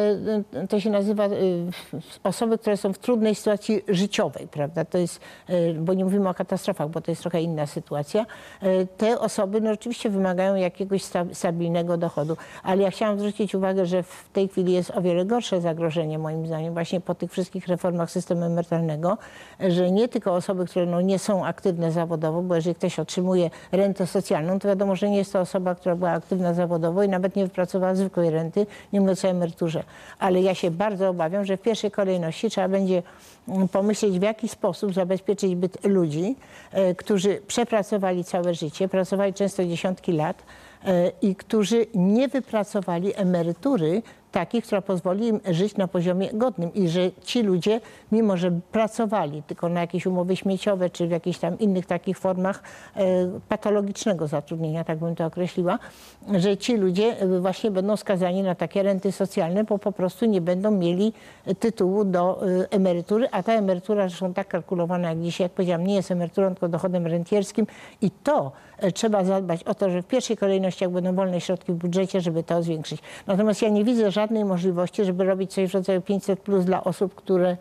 to się nazywa osoby, które są w trudnej sytuacji życiowej, prawda? To jest, bo nie mówimy o katastrofach, bo to jest trochę inna sytuacja. Te osoby no oczywiście wymagają jakiegoś stabilnego dochodu, ale ja chciałam zwrócić uwagę, że w tej chwili jest o wiele gorsze zagrożenie moim zdaniem właśnie po tych wszystkich reformach systemu emerytalnego, że nie tylko osoby, które no nie są aktywne zawodowo, bo jeżeli ktoś otrzymuje rentę socjalną, to wiadomo, że nie jest to osoba, która była aktywna zawodowo i nawet nie wypracowała zwykłej renty, nie mówiąc o emeryturze. Ale ja się bardzo obawiam, że w pierwszej kolejności trzeba będzie pomyśleć, w jaki sposób zabezpieczyć byt ludzi, którzy przepracowali całe życie, pracowali często dziesiątki lat i którzy nie wypracowali emerytury takiej, która pozwoli im żyć na poziomie godnym i że ci ludzie, mimo że pracowali tylko na jakieś umowy śmieciowe czy w jakichś tam innych takich formach e, patologicznego zatrudnienia, tak bym to określiła, że ci ludzie właśnie będą skazani na takie renty socjalne, bo po prostu nie będą mieli tytułu do e, emerytury, a ta emerytura zresztą tak kalkulowana jak dzisiaj, jak powiedziałam, nie jest emeryturą, tylko dochodem rentierskim i to e, trzeba zadbać o to, że w pierwszej kolejności, jak będą wolne środki w budżecie, żeby to zwiększyć. Natomiast ja nie widzę żadnej możliwości, żeby robić coś w rodzaju pięćset plus dla osób, które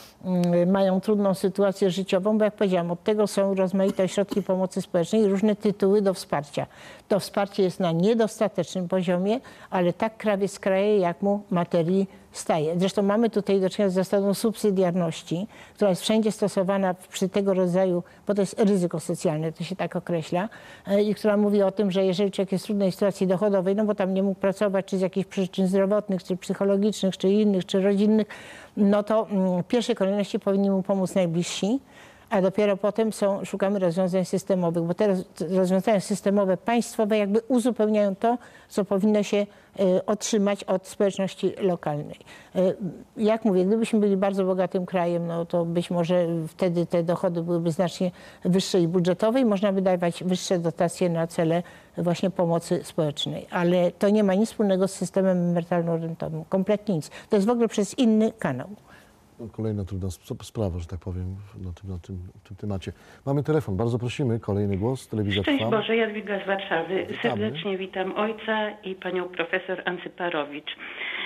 mają trudną sytuację życiową, bo jak powiedziałam, od tego są rozmaite ośrodki pomocy społecznej i różne tytuły do wsparcia. To wsparcie jest na niedostatecznym poziomie, ale tak krawiec kraje, jak mu materii staje. Zresztą mamy tutaj do czynienia z zasadą subsydiarności, która jest wszędzie stosowana przy tego rodzaju, bo to jest ryzyko socjalne, to się tak określa, i która mówi o tym, że jeżeli człowiek jest w trudnej sytuacji dochodowej, no bo tam nie mógł pracować, czy z jakichś przyczyn zdrowotnych, czy psychologicznych, czy innych, czy rodzinnych, no to w pierwszej kolejności powinni mu pomóc najbliżsi, a dopiero potem są, szukamy rozwiązań systemowych, bo te rozwiązania systemowe państwowe jakby uzupełniają to, co powinno się y, otrzymać od społeczności lokalnej. Y, jak mówię, gdybyśmy byli bardzo bogatym krajem, no to być może wtedy te dochody byłyby znacznie wyższe i budżetowe i można by dawać wyższe dotacje na cele właśnie pomocy społecznej. Ale to nie ma nic wspólnego z systemem emerytalno-rentowym, kompletnie nic. To jest w ogóle przez inny kanał. Kolejna trudna sprawa, że tak powiem, na tym, na tym, tym temacie. Mamy telefon, bardzo prosimy, kolejny głos, telewizja Szczęść Trwam. Boże, Jadwiga z Warszawy. Witamy. Serdecznie witam ojca i panią profesor Ancyparowicz.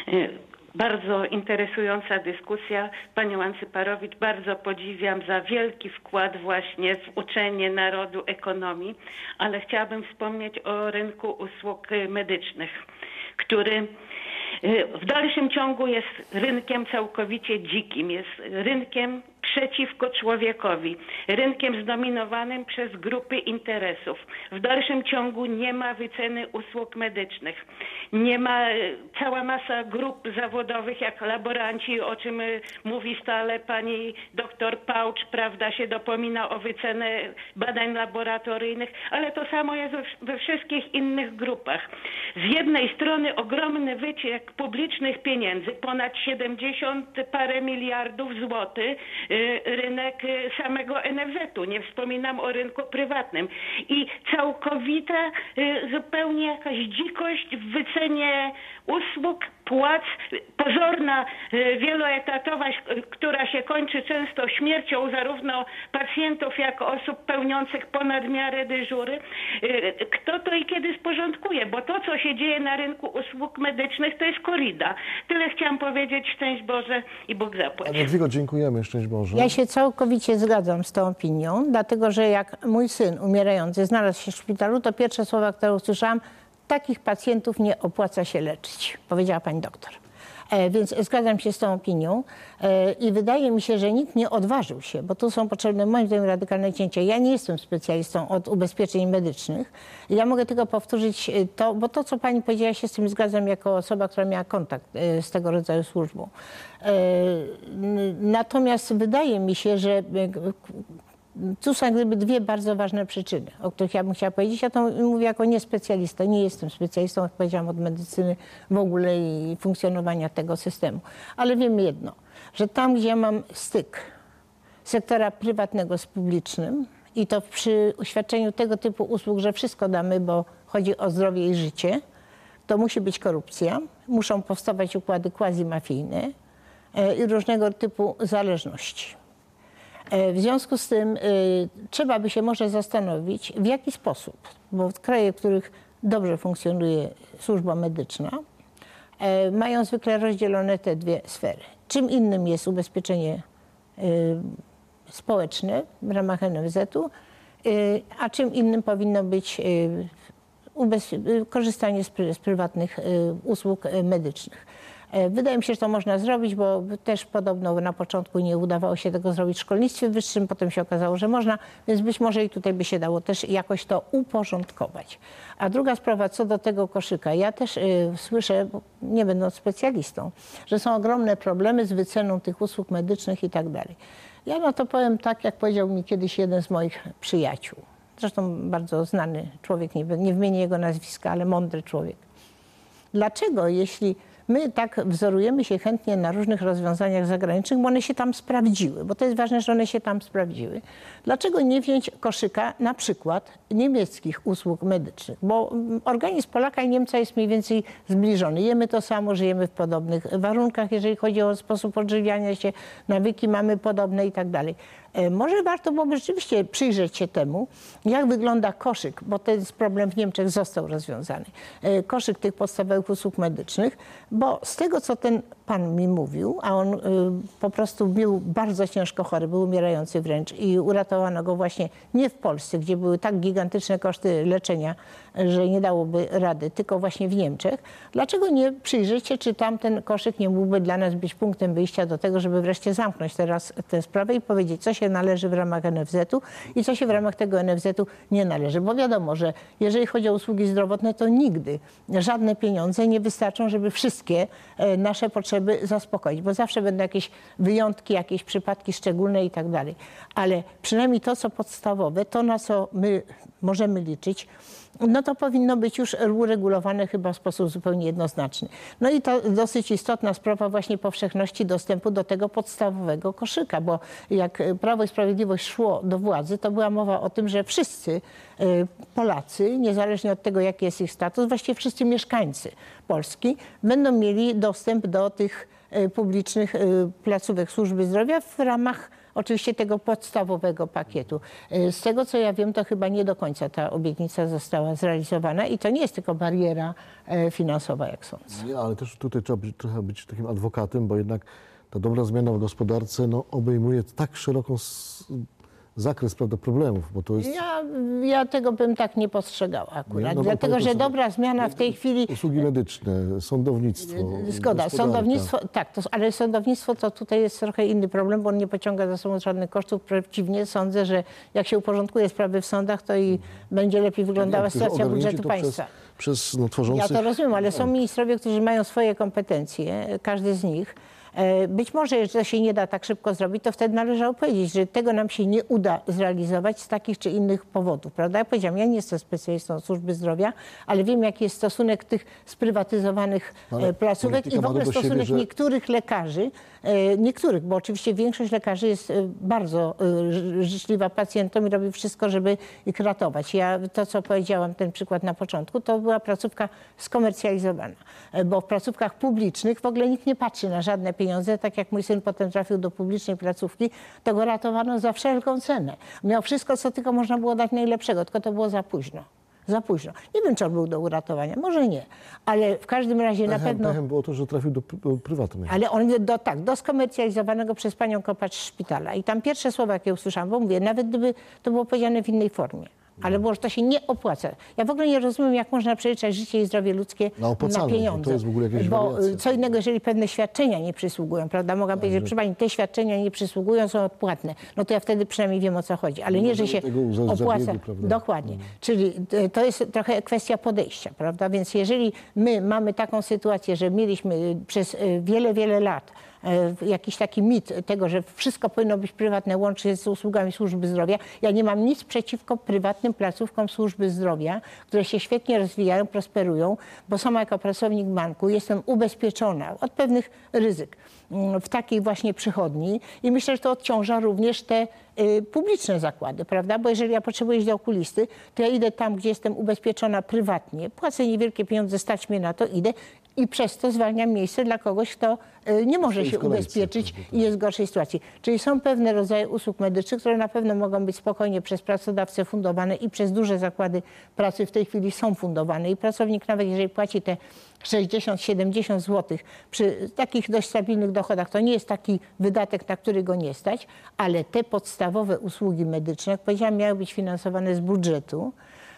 Bardzo interesująca dyskusja. Panią Ancyparowicz bardzo podziwiam za wielki wkład właśnie w uczenie narodu ekonomii, ale chciałabym wspomnieć o rynku usług medycznych, który w dalszym ciągu jest rynkiem całkowicie dzikim, jest rynkiem przeciwko człowiekowi, rynkiem zdominowanym przez grupy interesów. W dalszym ciągu nie ma wyceny usług medycznych. Nie ma cała masa grup zawodowych jak laboranci, o czym mówi stale pani doktor Pałcz, prawda, się dopomina o wycenę badań laboratoryjnych, ale to samo jest we wszystkich innych grupach. Z jednej strony ogromny wyciek publicznych pieniędzy, ponad siedemdziesiąt parę miliardów złotych, rynek samego en ef zetu, nie wspominam o rynku prywatnym. I całkowita zupełnie jakaś dzikość w wycenie usług, płac, pozorna wieloetatowość, która się kończy często śmiercią zarówno pacjentów, jak osób pełniących ponad miarę dyżury. Kto to i kiedy sporządkuje? Bo to, co się dzieje na rynku usług medycznych, to jest korrida. Tyle chciałam powiedzieć. Szczęść Boże i Bóg zapłać. Jadwigo, dziękujemy. Szczęść Boże. Ja się całkowicie zgadzam z tą opinią, dlatego że jak mój syn umierający znalazł się w szpitalu, to pierwsze słowa, które usłyszałam: takich pacjentów nie opłaca się leczyć, powiedziała pani doktor. E, więc zgadzam się z tą opinią e, i wydaje mi się, że nikt nie odważył się, bo tu są potrzebne moim zdaniem radykalne cięcia. Ja nie jestem specjalistą od ubezpieczeń medycznych. Ja mogę tylko powtórzyć to, bo to, co pani powiedziała, ja się z tym zgadzam jako osoba, która miała kontakt e, z tego rodzaju służbą. E, natomiast wydaje mi się, że tu są gdyby dwie bardzo ważne przyczyny, o których ja bym chciała powiedzieć. Ja to mówię jako niespecjalista. Nie jestem specjalistą, jak powiedziałam, od medycyny w ogóle i funkcjonowania tego systemu. Ale wiem jedno, że tam, gdzie mam styk sektora prywatnego z publicznym i to przy uświadczeniu tego typu usług, że wszystko damy, bo chodzi o zdrowie i życie, to musi być korupcja, muszą powstawać układy quasi-mafijne i różnego typu zależności. W związku z tym y, trzeba by się może zastanowić, w jaki sposób, bo w krajach, w których dobrze funkcjonuje służba medyczna, y, mają zwykle rozdzielone te dwie sfery. Czym innym jest ubezpieczenie y, społeczne w ramach en ef zetu, y, a czym innym powinno być y, korzystanie z, z prywatnych y, usług medycznych. Wydaje mi się, że to można zrobić, bo też podobno na początku nie udawało się tego zrobić w szkolnictwie wyższym, potem się okazało, że można, więc być może i tutaj by się dało też jakoś to uporządkować. A druga sprawa, co do tego koszyka. Ja też y, słyszę, nie będąc specjalistą, że są ogromne problemy z wyceną tych usług medycznych i tak dalej. Ja na to powiem tak, jak powiedział mi kiedyś jeden z moich przyjaciół. Zresztą bardzo znany człowiek, nie, nie wymienię jego nazwiska, ale mądry człowiek. Dlaczego, jeśli my tak wzorujemy się chętnie na różnych rozwiązaniach zagranicznych, bo one się tam sprawdziły, bo to jest ważne, że one się tam sprawdziły. Dlaczego nie wziąć koszyka na przykład niemieckich usług medycznych? Bo organizm Polaka i Niemca jest mniej więcej zbliżony. Jemy to samo, żyjemy w podobnych warunkach, jeżeli chodzi o sposób odżywiania się, nawyki mamy podobne i tak dalej. Może warto byłoby rzeczywiście przyjrzeć się temu, jak wygląda koszyk, bo ten problem w Niemczech został rozwiązany. Koszyk tych podstawowych usług medycznych, bo z tego, co ten pan mi mówił, a on po prostu był bardzo ciężko chory, był umierający wręcz i uratowano go właśnie nie w Polsce, gdzie były tak gigantyczne koszty leczenia, że nie dałoby rady, tylko właśnie w Niemczech. Dlaczego nie przyjrzeć się, czy tam ten koszyk nie mógłby dla nas być punktem wyjścia do tego, żeby wreszcie zamknąć teraz tę sprawę i powiedzieć, co się należy w ramach en ef zetu i co się w ramach tego en ef zetu nie należy. Bo wiadomo, że jeżeli chodzi o usługi zdrowotne, to nigdy żadne pieniądze nie wystarczą, żeby wszystkie nasze potrzeby zaspokoić, bo zawsze będą jakieś wyjątki, jakieś przypadki szczególne i tak dalej. Ale przynajmniej to, co podstawowe, to na co my możemy liczyć, no to powinno być już uregulowane chyba w sposób zupełnie jednoznaczny. No i to dosyć istotna sprawa właśnie powszechności dostępu do tego podstawowego koszyka, bo jak Prawo i Sprawiedliwość szło do władzy, to była mowa o tym, że wszyscy Polacy, niezależnie od tego, jaki jest ich status, właściwie wszyscy mieszkańcy Polski będą mieli dostęp do tych publicznych placówek służby zdrowia w ramach oczywiście tego podstawowego pakietu. Z tego, co ja wiem, to chyba nie do końca ta obietnica została zrealizowana i to nie jest tylko bariera finansowa, jak sądzę. Nie, ale też tutaj trzeba być, trochę być takim adwokatem, bo jednak ta dobra zmiana w gospodarce no, obejmuje tak szeroką zakres, prawda, problemów, bo to jest... Ja, ja tego bym tak nie postrzegała akurat, Nie, no, dlatego, że dobra zmiana w tej chwili... Usługi medyczne, sądownictwo, Zgoda, sądownictwo, tak, to, ale sądownictwo to tutaj jest trochę inny problem, bo on nie pociąga za sobą żadnych kosztów. Przeciwnie, sądzę, że jak się uporządkuje sprawy w sądach, to i będzie lepiej wyglądała nie, sytuacja budżetu to państwa. Przez, przez no, tworzących... Ja to rozumiem, ale są ministrowie, którzy mają swoje kompetencje, każdy z nich. Być może, jeżeli to się nie da tak szybko zrobić, to wtedy należało powiedzieć, że tego nam się nie uda zrealizować z takich czy innych powodów, prawda? Ja powiedziałam, ja nie jestem specjalistą służby zdrowia, ale wiem, jaki jest stosunek tych sprywatyzowanych ale placówek i w ogóle stosunek siebie, że... niektórych lekarzy, niektórych, bo oczywiście większość lekarzy jest bardzo życzliwa pacjentom i robi wszystko, żeby ich ratować. Ja to, co powiedziałam, ten przykład na początku, to była placówka skomercjalizowana, bo w placówkach publicznych w ogóle nikt nie patrzy na żadne pieniądze, tak jak mój syn potem trafił do publicznej placówki, to go ratowano za wszelką cenę. Miał wszystko, co tylko można było dać najlepszego, tylko to było za późno. Za późno. Nie wiem, czy on był do uratowania, może nie, ale w każdym razie pechem, na pewno... Pechem było to, że trafił do, do prywatnej. Ale on do, tak, do skomercjalizowanego przez panią Kopacz szpitala. I tam pierwsze słowa, jakie usłyszałam, bo mówię, nawet gdyby to było powiedziane w innej formie, ale było, że to się nie opłaca. Ja w ogóle nie rozumiem, jak można przeliczać życie i zdrowie ludzkie na, na pieniądze. To jest w ogóle jakieś bo wariacje. Co innego, jeżeli pewne świadczenia nie przysługują, prawda? Mogę powiedzieć, że przy pani te świadczenia nie przysługują, są odpłatne. No to ja wtedy przynajmniej wiem, o co chodzi. Ale nie, że się opłaca. Zabiegi, dokładnie. Hmm. Czyli to jest trochę kwestia podejścia, prawda? Więc jeżeli my mamy taką sytuację, że mieliśmy przez wiele, wiele lat jakiś taki mit tego, że wszystko powinno być prywatne, łącznie z usługami służby zdrowia. Ja nie mam nic przeciwko prywatnym placówkom służby zdrowia, które się świetnie rozwijają, prosperują, bo sama jako pracownik banku jestem ubezpieczona od pewnych ryzyk w takiej właśnie przychodni i myślę, że to odciąża również te y, publiczne zakłady, prawda? Bo jeżeli ja potrzebuję iść do okulisty, to ja idę tam, gdzie jestem ubezpieczona prywatnie, płacę niewielkie pieniądze, stać mnie na to, idę i przez to zwalniam miejsce dla kogoś, kto y, nie może się ubezpieczyć i jest w gorszej sytuacji. Czyli są pewne rodzaje usług medycznych, które na pewno mogą być spokojnie przez pracodawcę fundowane i przez duże zakłady pracy w tej chwili są fundowane i pracownik nawet jeżeli płaci te sześćdziesiąt siedemdziesiąt złotych przy takich dość stabilnych dochodach, to nie jest taki wydatek, na który go nie stać, ale te podstawowe usługi medyczne, jak powiedziałam, miały być finansowane z budżetu.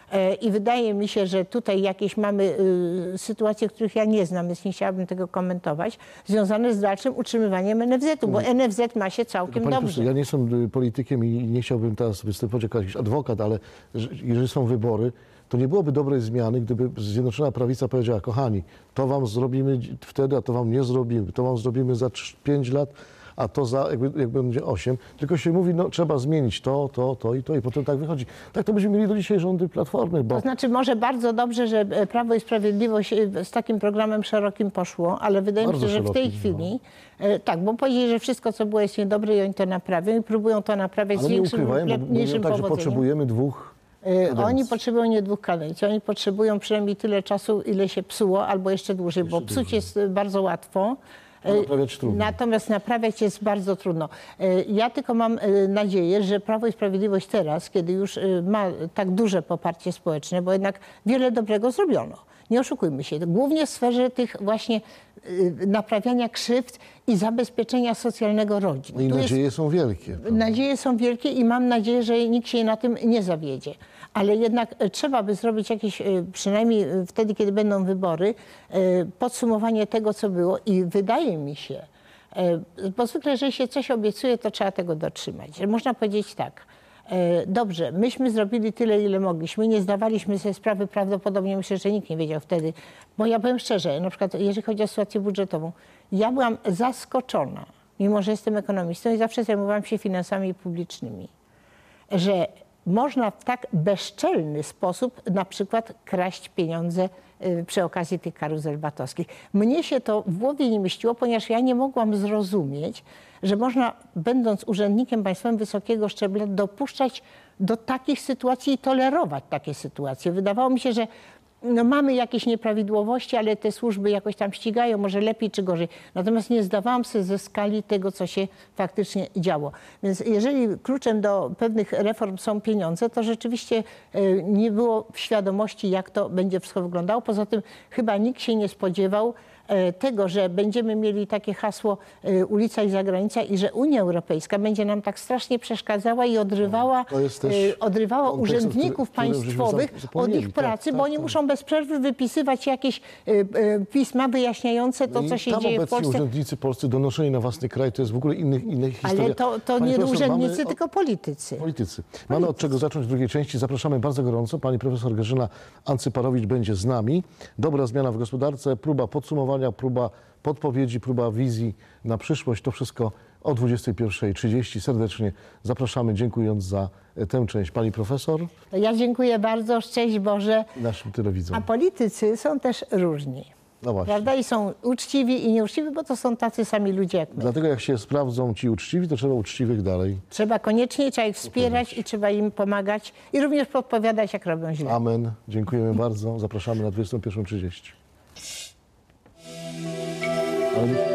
I wydaje mi się, że tutaj jakieś mamy y, sytuacje, których ja nie znam, więc nie chciałabym tego komentować, związane z dalszym utrzymywaniem en ef zetu, bo en ef zet ma się całkiem dobrze. Profesor, ja nie jestem politykiem i nie chciałbym teraz występować jako jakiś adwokat, ale jeżeli są wybory, to nie byłoby dobrej zmiany, gdyby Zjednoczona Prawica powiedziała, kochani, to wam zrobimy wtedy, a to wam nie zrobimy, to wam zrobimy za pięć lat, a to za, jakby, jak będzie osiem, tylko się mówi, no trzeba zmienić to, to, to i to i potem tak wychodzi. Tak to byśmy mieli do dzisiaj rządy Platformy, bo... To znaczy może bardzo dobrze, że Prawo i Sprawiedliwość z takim programem szerokim poszło, ale wydaje mi się, że w tej chwili, no. tak, bo powiedzieli, że wszystko, co było, jest niedobre i oni to naprawią i próbują to naprawiać ale z większym lub mniejszym tak, że powodzeniem. potrzebujemy dwóch kadencji. Oni potrzebują nie dwóch kadencji, oni potrzebują przynajmniej tyle czasu, ile się psuło, albo jeszcze dłużej, jeszcze bo psuć dłużej. jest bardzo łatwo. Naprawiać trudno. Natomiast naprawiać jest bardzo trudno. Ja tylko mam nadzieję, że Prawo i Sprawiedliwość teraz, kiedy już ma tak duże poparcie społeczne, bo jednak wiele dobrego zrobiono. Nie oszukujmy się. Głównie w sferze tych właśnie naprawiania krzywd i zabezpieczenia socjalnego rodzin. No i tu nadzieje jest, są wielkie. Prawda? Nadzieje są wielkie i mam nadzieję, że nikt się na tym nie zawiedzie. Ale jednak trzeba by zrobić jakieś, przynajmniej wtedy, kiedy będą wybory, podsumowanie tego, co było i wydaje mi się, bo zwykle, jeżeli się coś obiecuje, to trzeba tego dotrzymać. Można powiedzieć tak, dobrze, myśmy zrobili tyle, ile mogliśmy, nie zdawaliśmy sobie sprawy, prawdopodobnie myślę, że nikt nie wiedział wtedy, bo ja powiem szczerze, na przykład jeżeli chodzi o sytuację budżetową, ja byłam zaskoczona, mimo że jestem ekonomistą i zawsze zajmowałam się finansami publicznymi, że można w tak bezczelny sposób na przykład kraść pieniądze przy okazji tych karuzel VAT-owskich. Mnie się to w głowie nie mieściło, ponieważ ja nie mogłam zrozumieć, że można, będąc urzędnikiem państwowym wysokiego szczebla, dopuszczać do takich sytuacji i tolerować takie sytuacje. Wydawało mi się, że no mamy jakieś nieprawidłowości, ale te służby jakoś tam ścigają, może lepiej czy gorzej. Natomiast nie zdawałam sobie ze skali tego, co się faktycznie działo. Więc jeżeli kluczem do pewnych reform są pieniądze, to rzeczywiście nie było świadomości, jak to będzie wszystko wyglądało. Poza tym chyba nikt się nie spodziewał tego, że będziemy mieli takie hasło ulica i zagranica i że Unia Europejska będzie nam tak strasznie przeszkadzała i odrywała, odrywała urzędników który, państwowych od ich pracy, tak, bo tak, oni tak. muszą bez przerwy wypisywać jakieś pisma wyjaśniające to, co się tam dzieje w Polsce. urzędnicy polscy donoszeni na własny kraj, to jest w ogóle inny, inna historia. Ale to, to nie urzędnicy, mamy, tylko politycy. Politycy. Mamy od czego zacząć w drugiej części. Zapraszamy bardzo gorąco. Pani profesor Grażyna Ancyparowicz będzie z nami. Dobra zmiana w gospodarce, próba podsumowania, próba podpowiedzi, próba wizji na przyszłość. To wszystko o dwudziestej pierwszej trzydzieści. Serdecznie zapraszamy, dziękując za tę część. Pani profesor. Ja dziękuję bardzo. Szczęść Boże. Naszym telewidzom. A politycy są też różni. No właśnie. Prawda? I są uczciwi i nieuczciwi, bo to są tacy sami ludzie jak my. Dlatego jak się sprawdzą ci uczciwi, to trzeba uczciwych dalej. Trzeba koniecznie, trzeba ich wspierać i trzeba im pomagać i również podpowiadać, jak robią źle. Amen. Dziękujemy bardzo. Zapraszamy na dwudziestą pierwszą trzydzieści. Ale...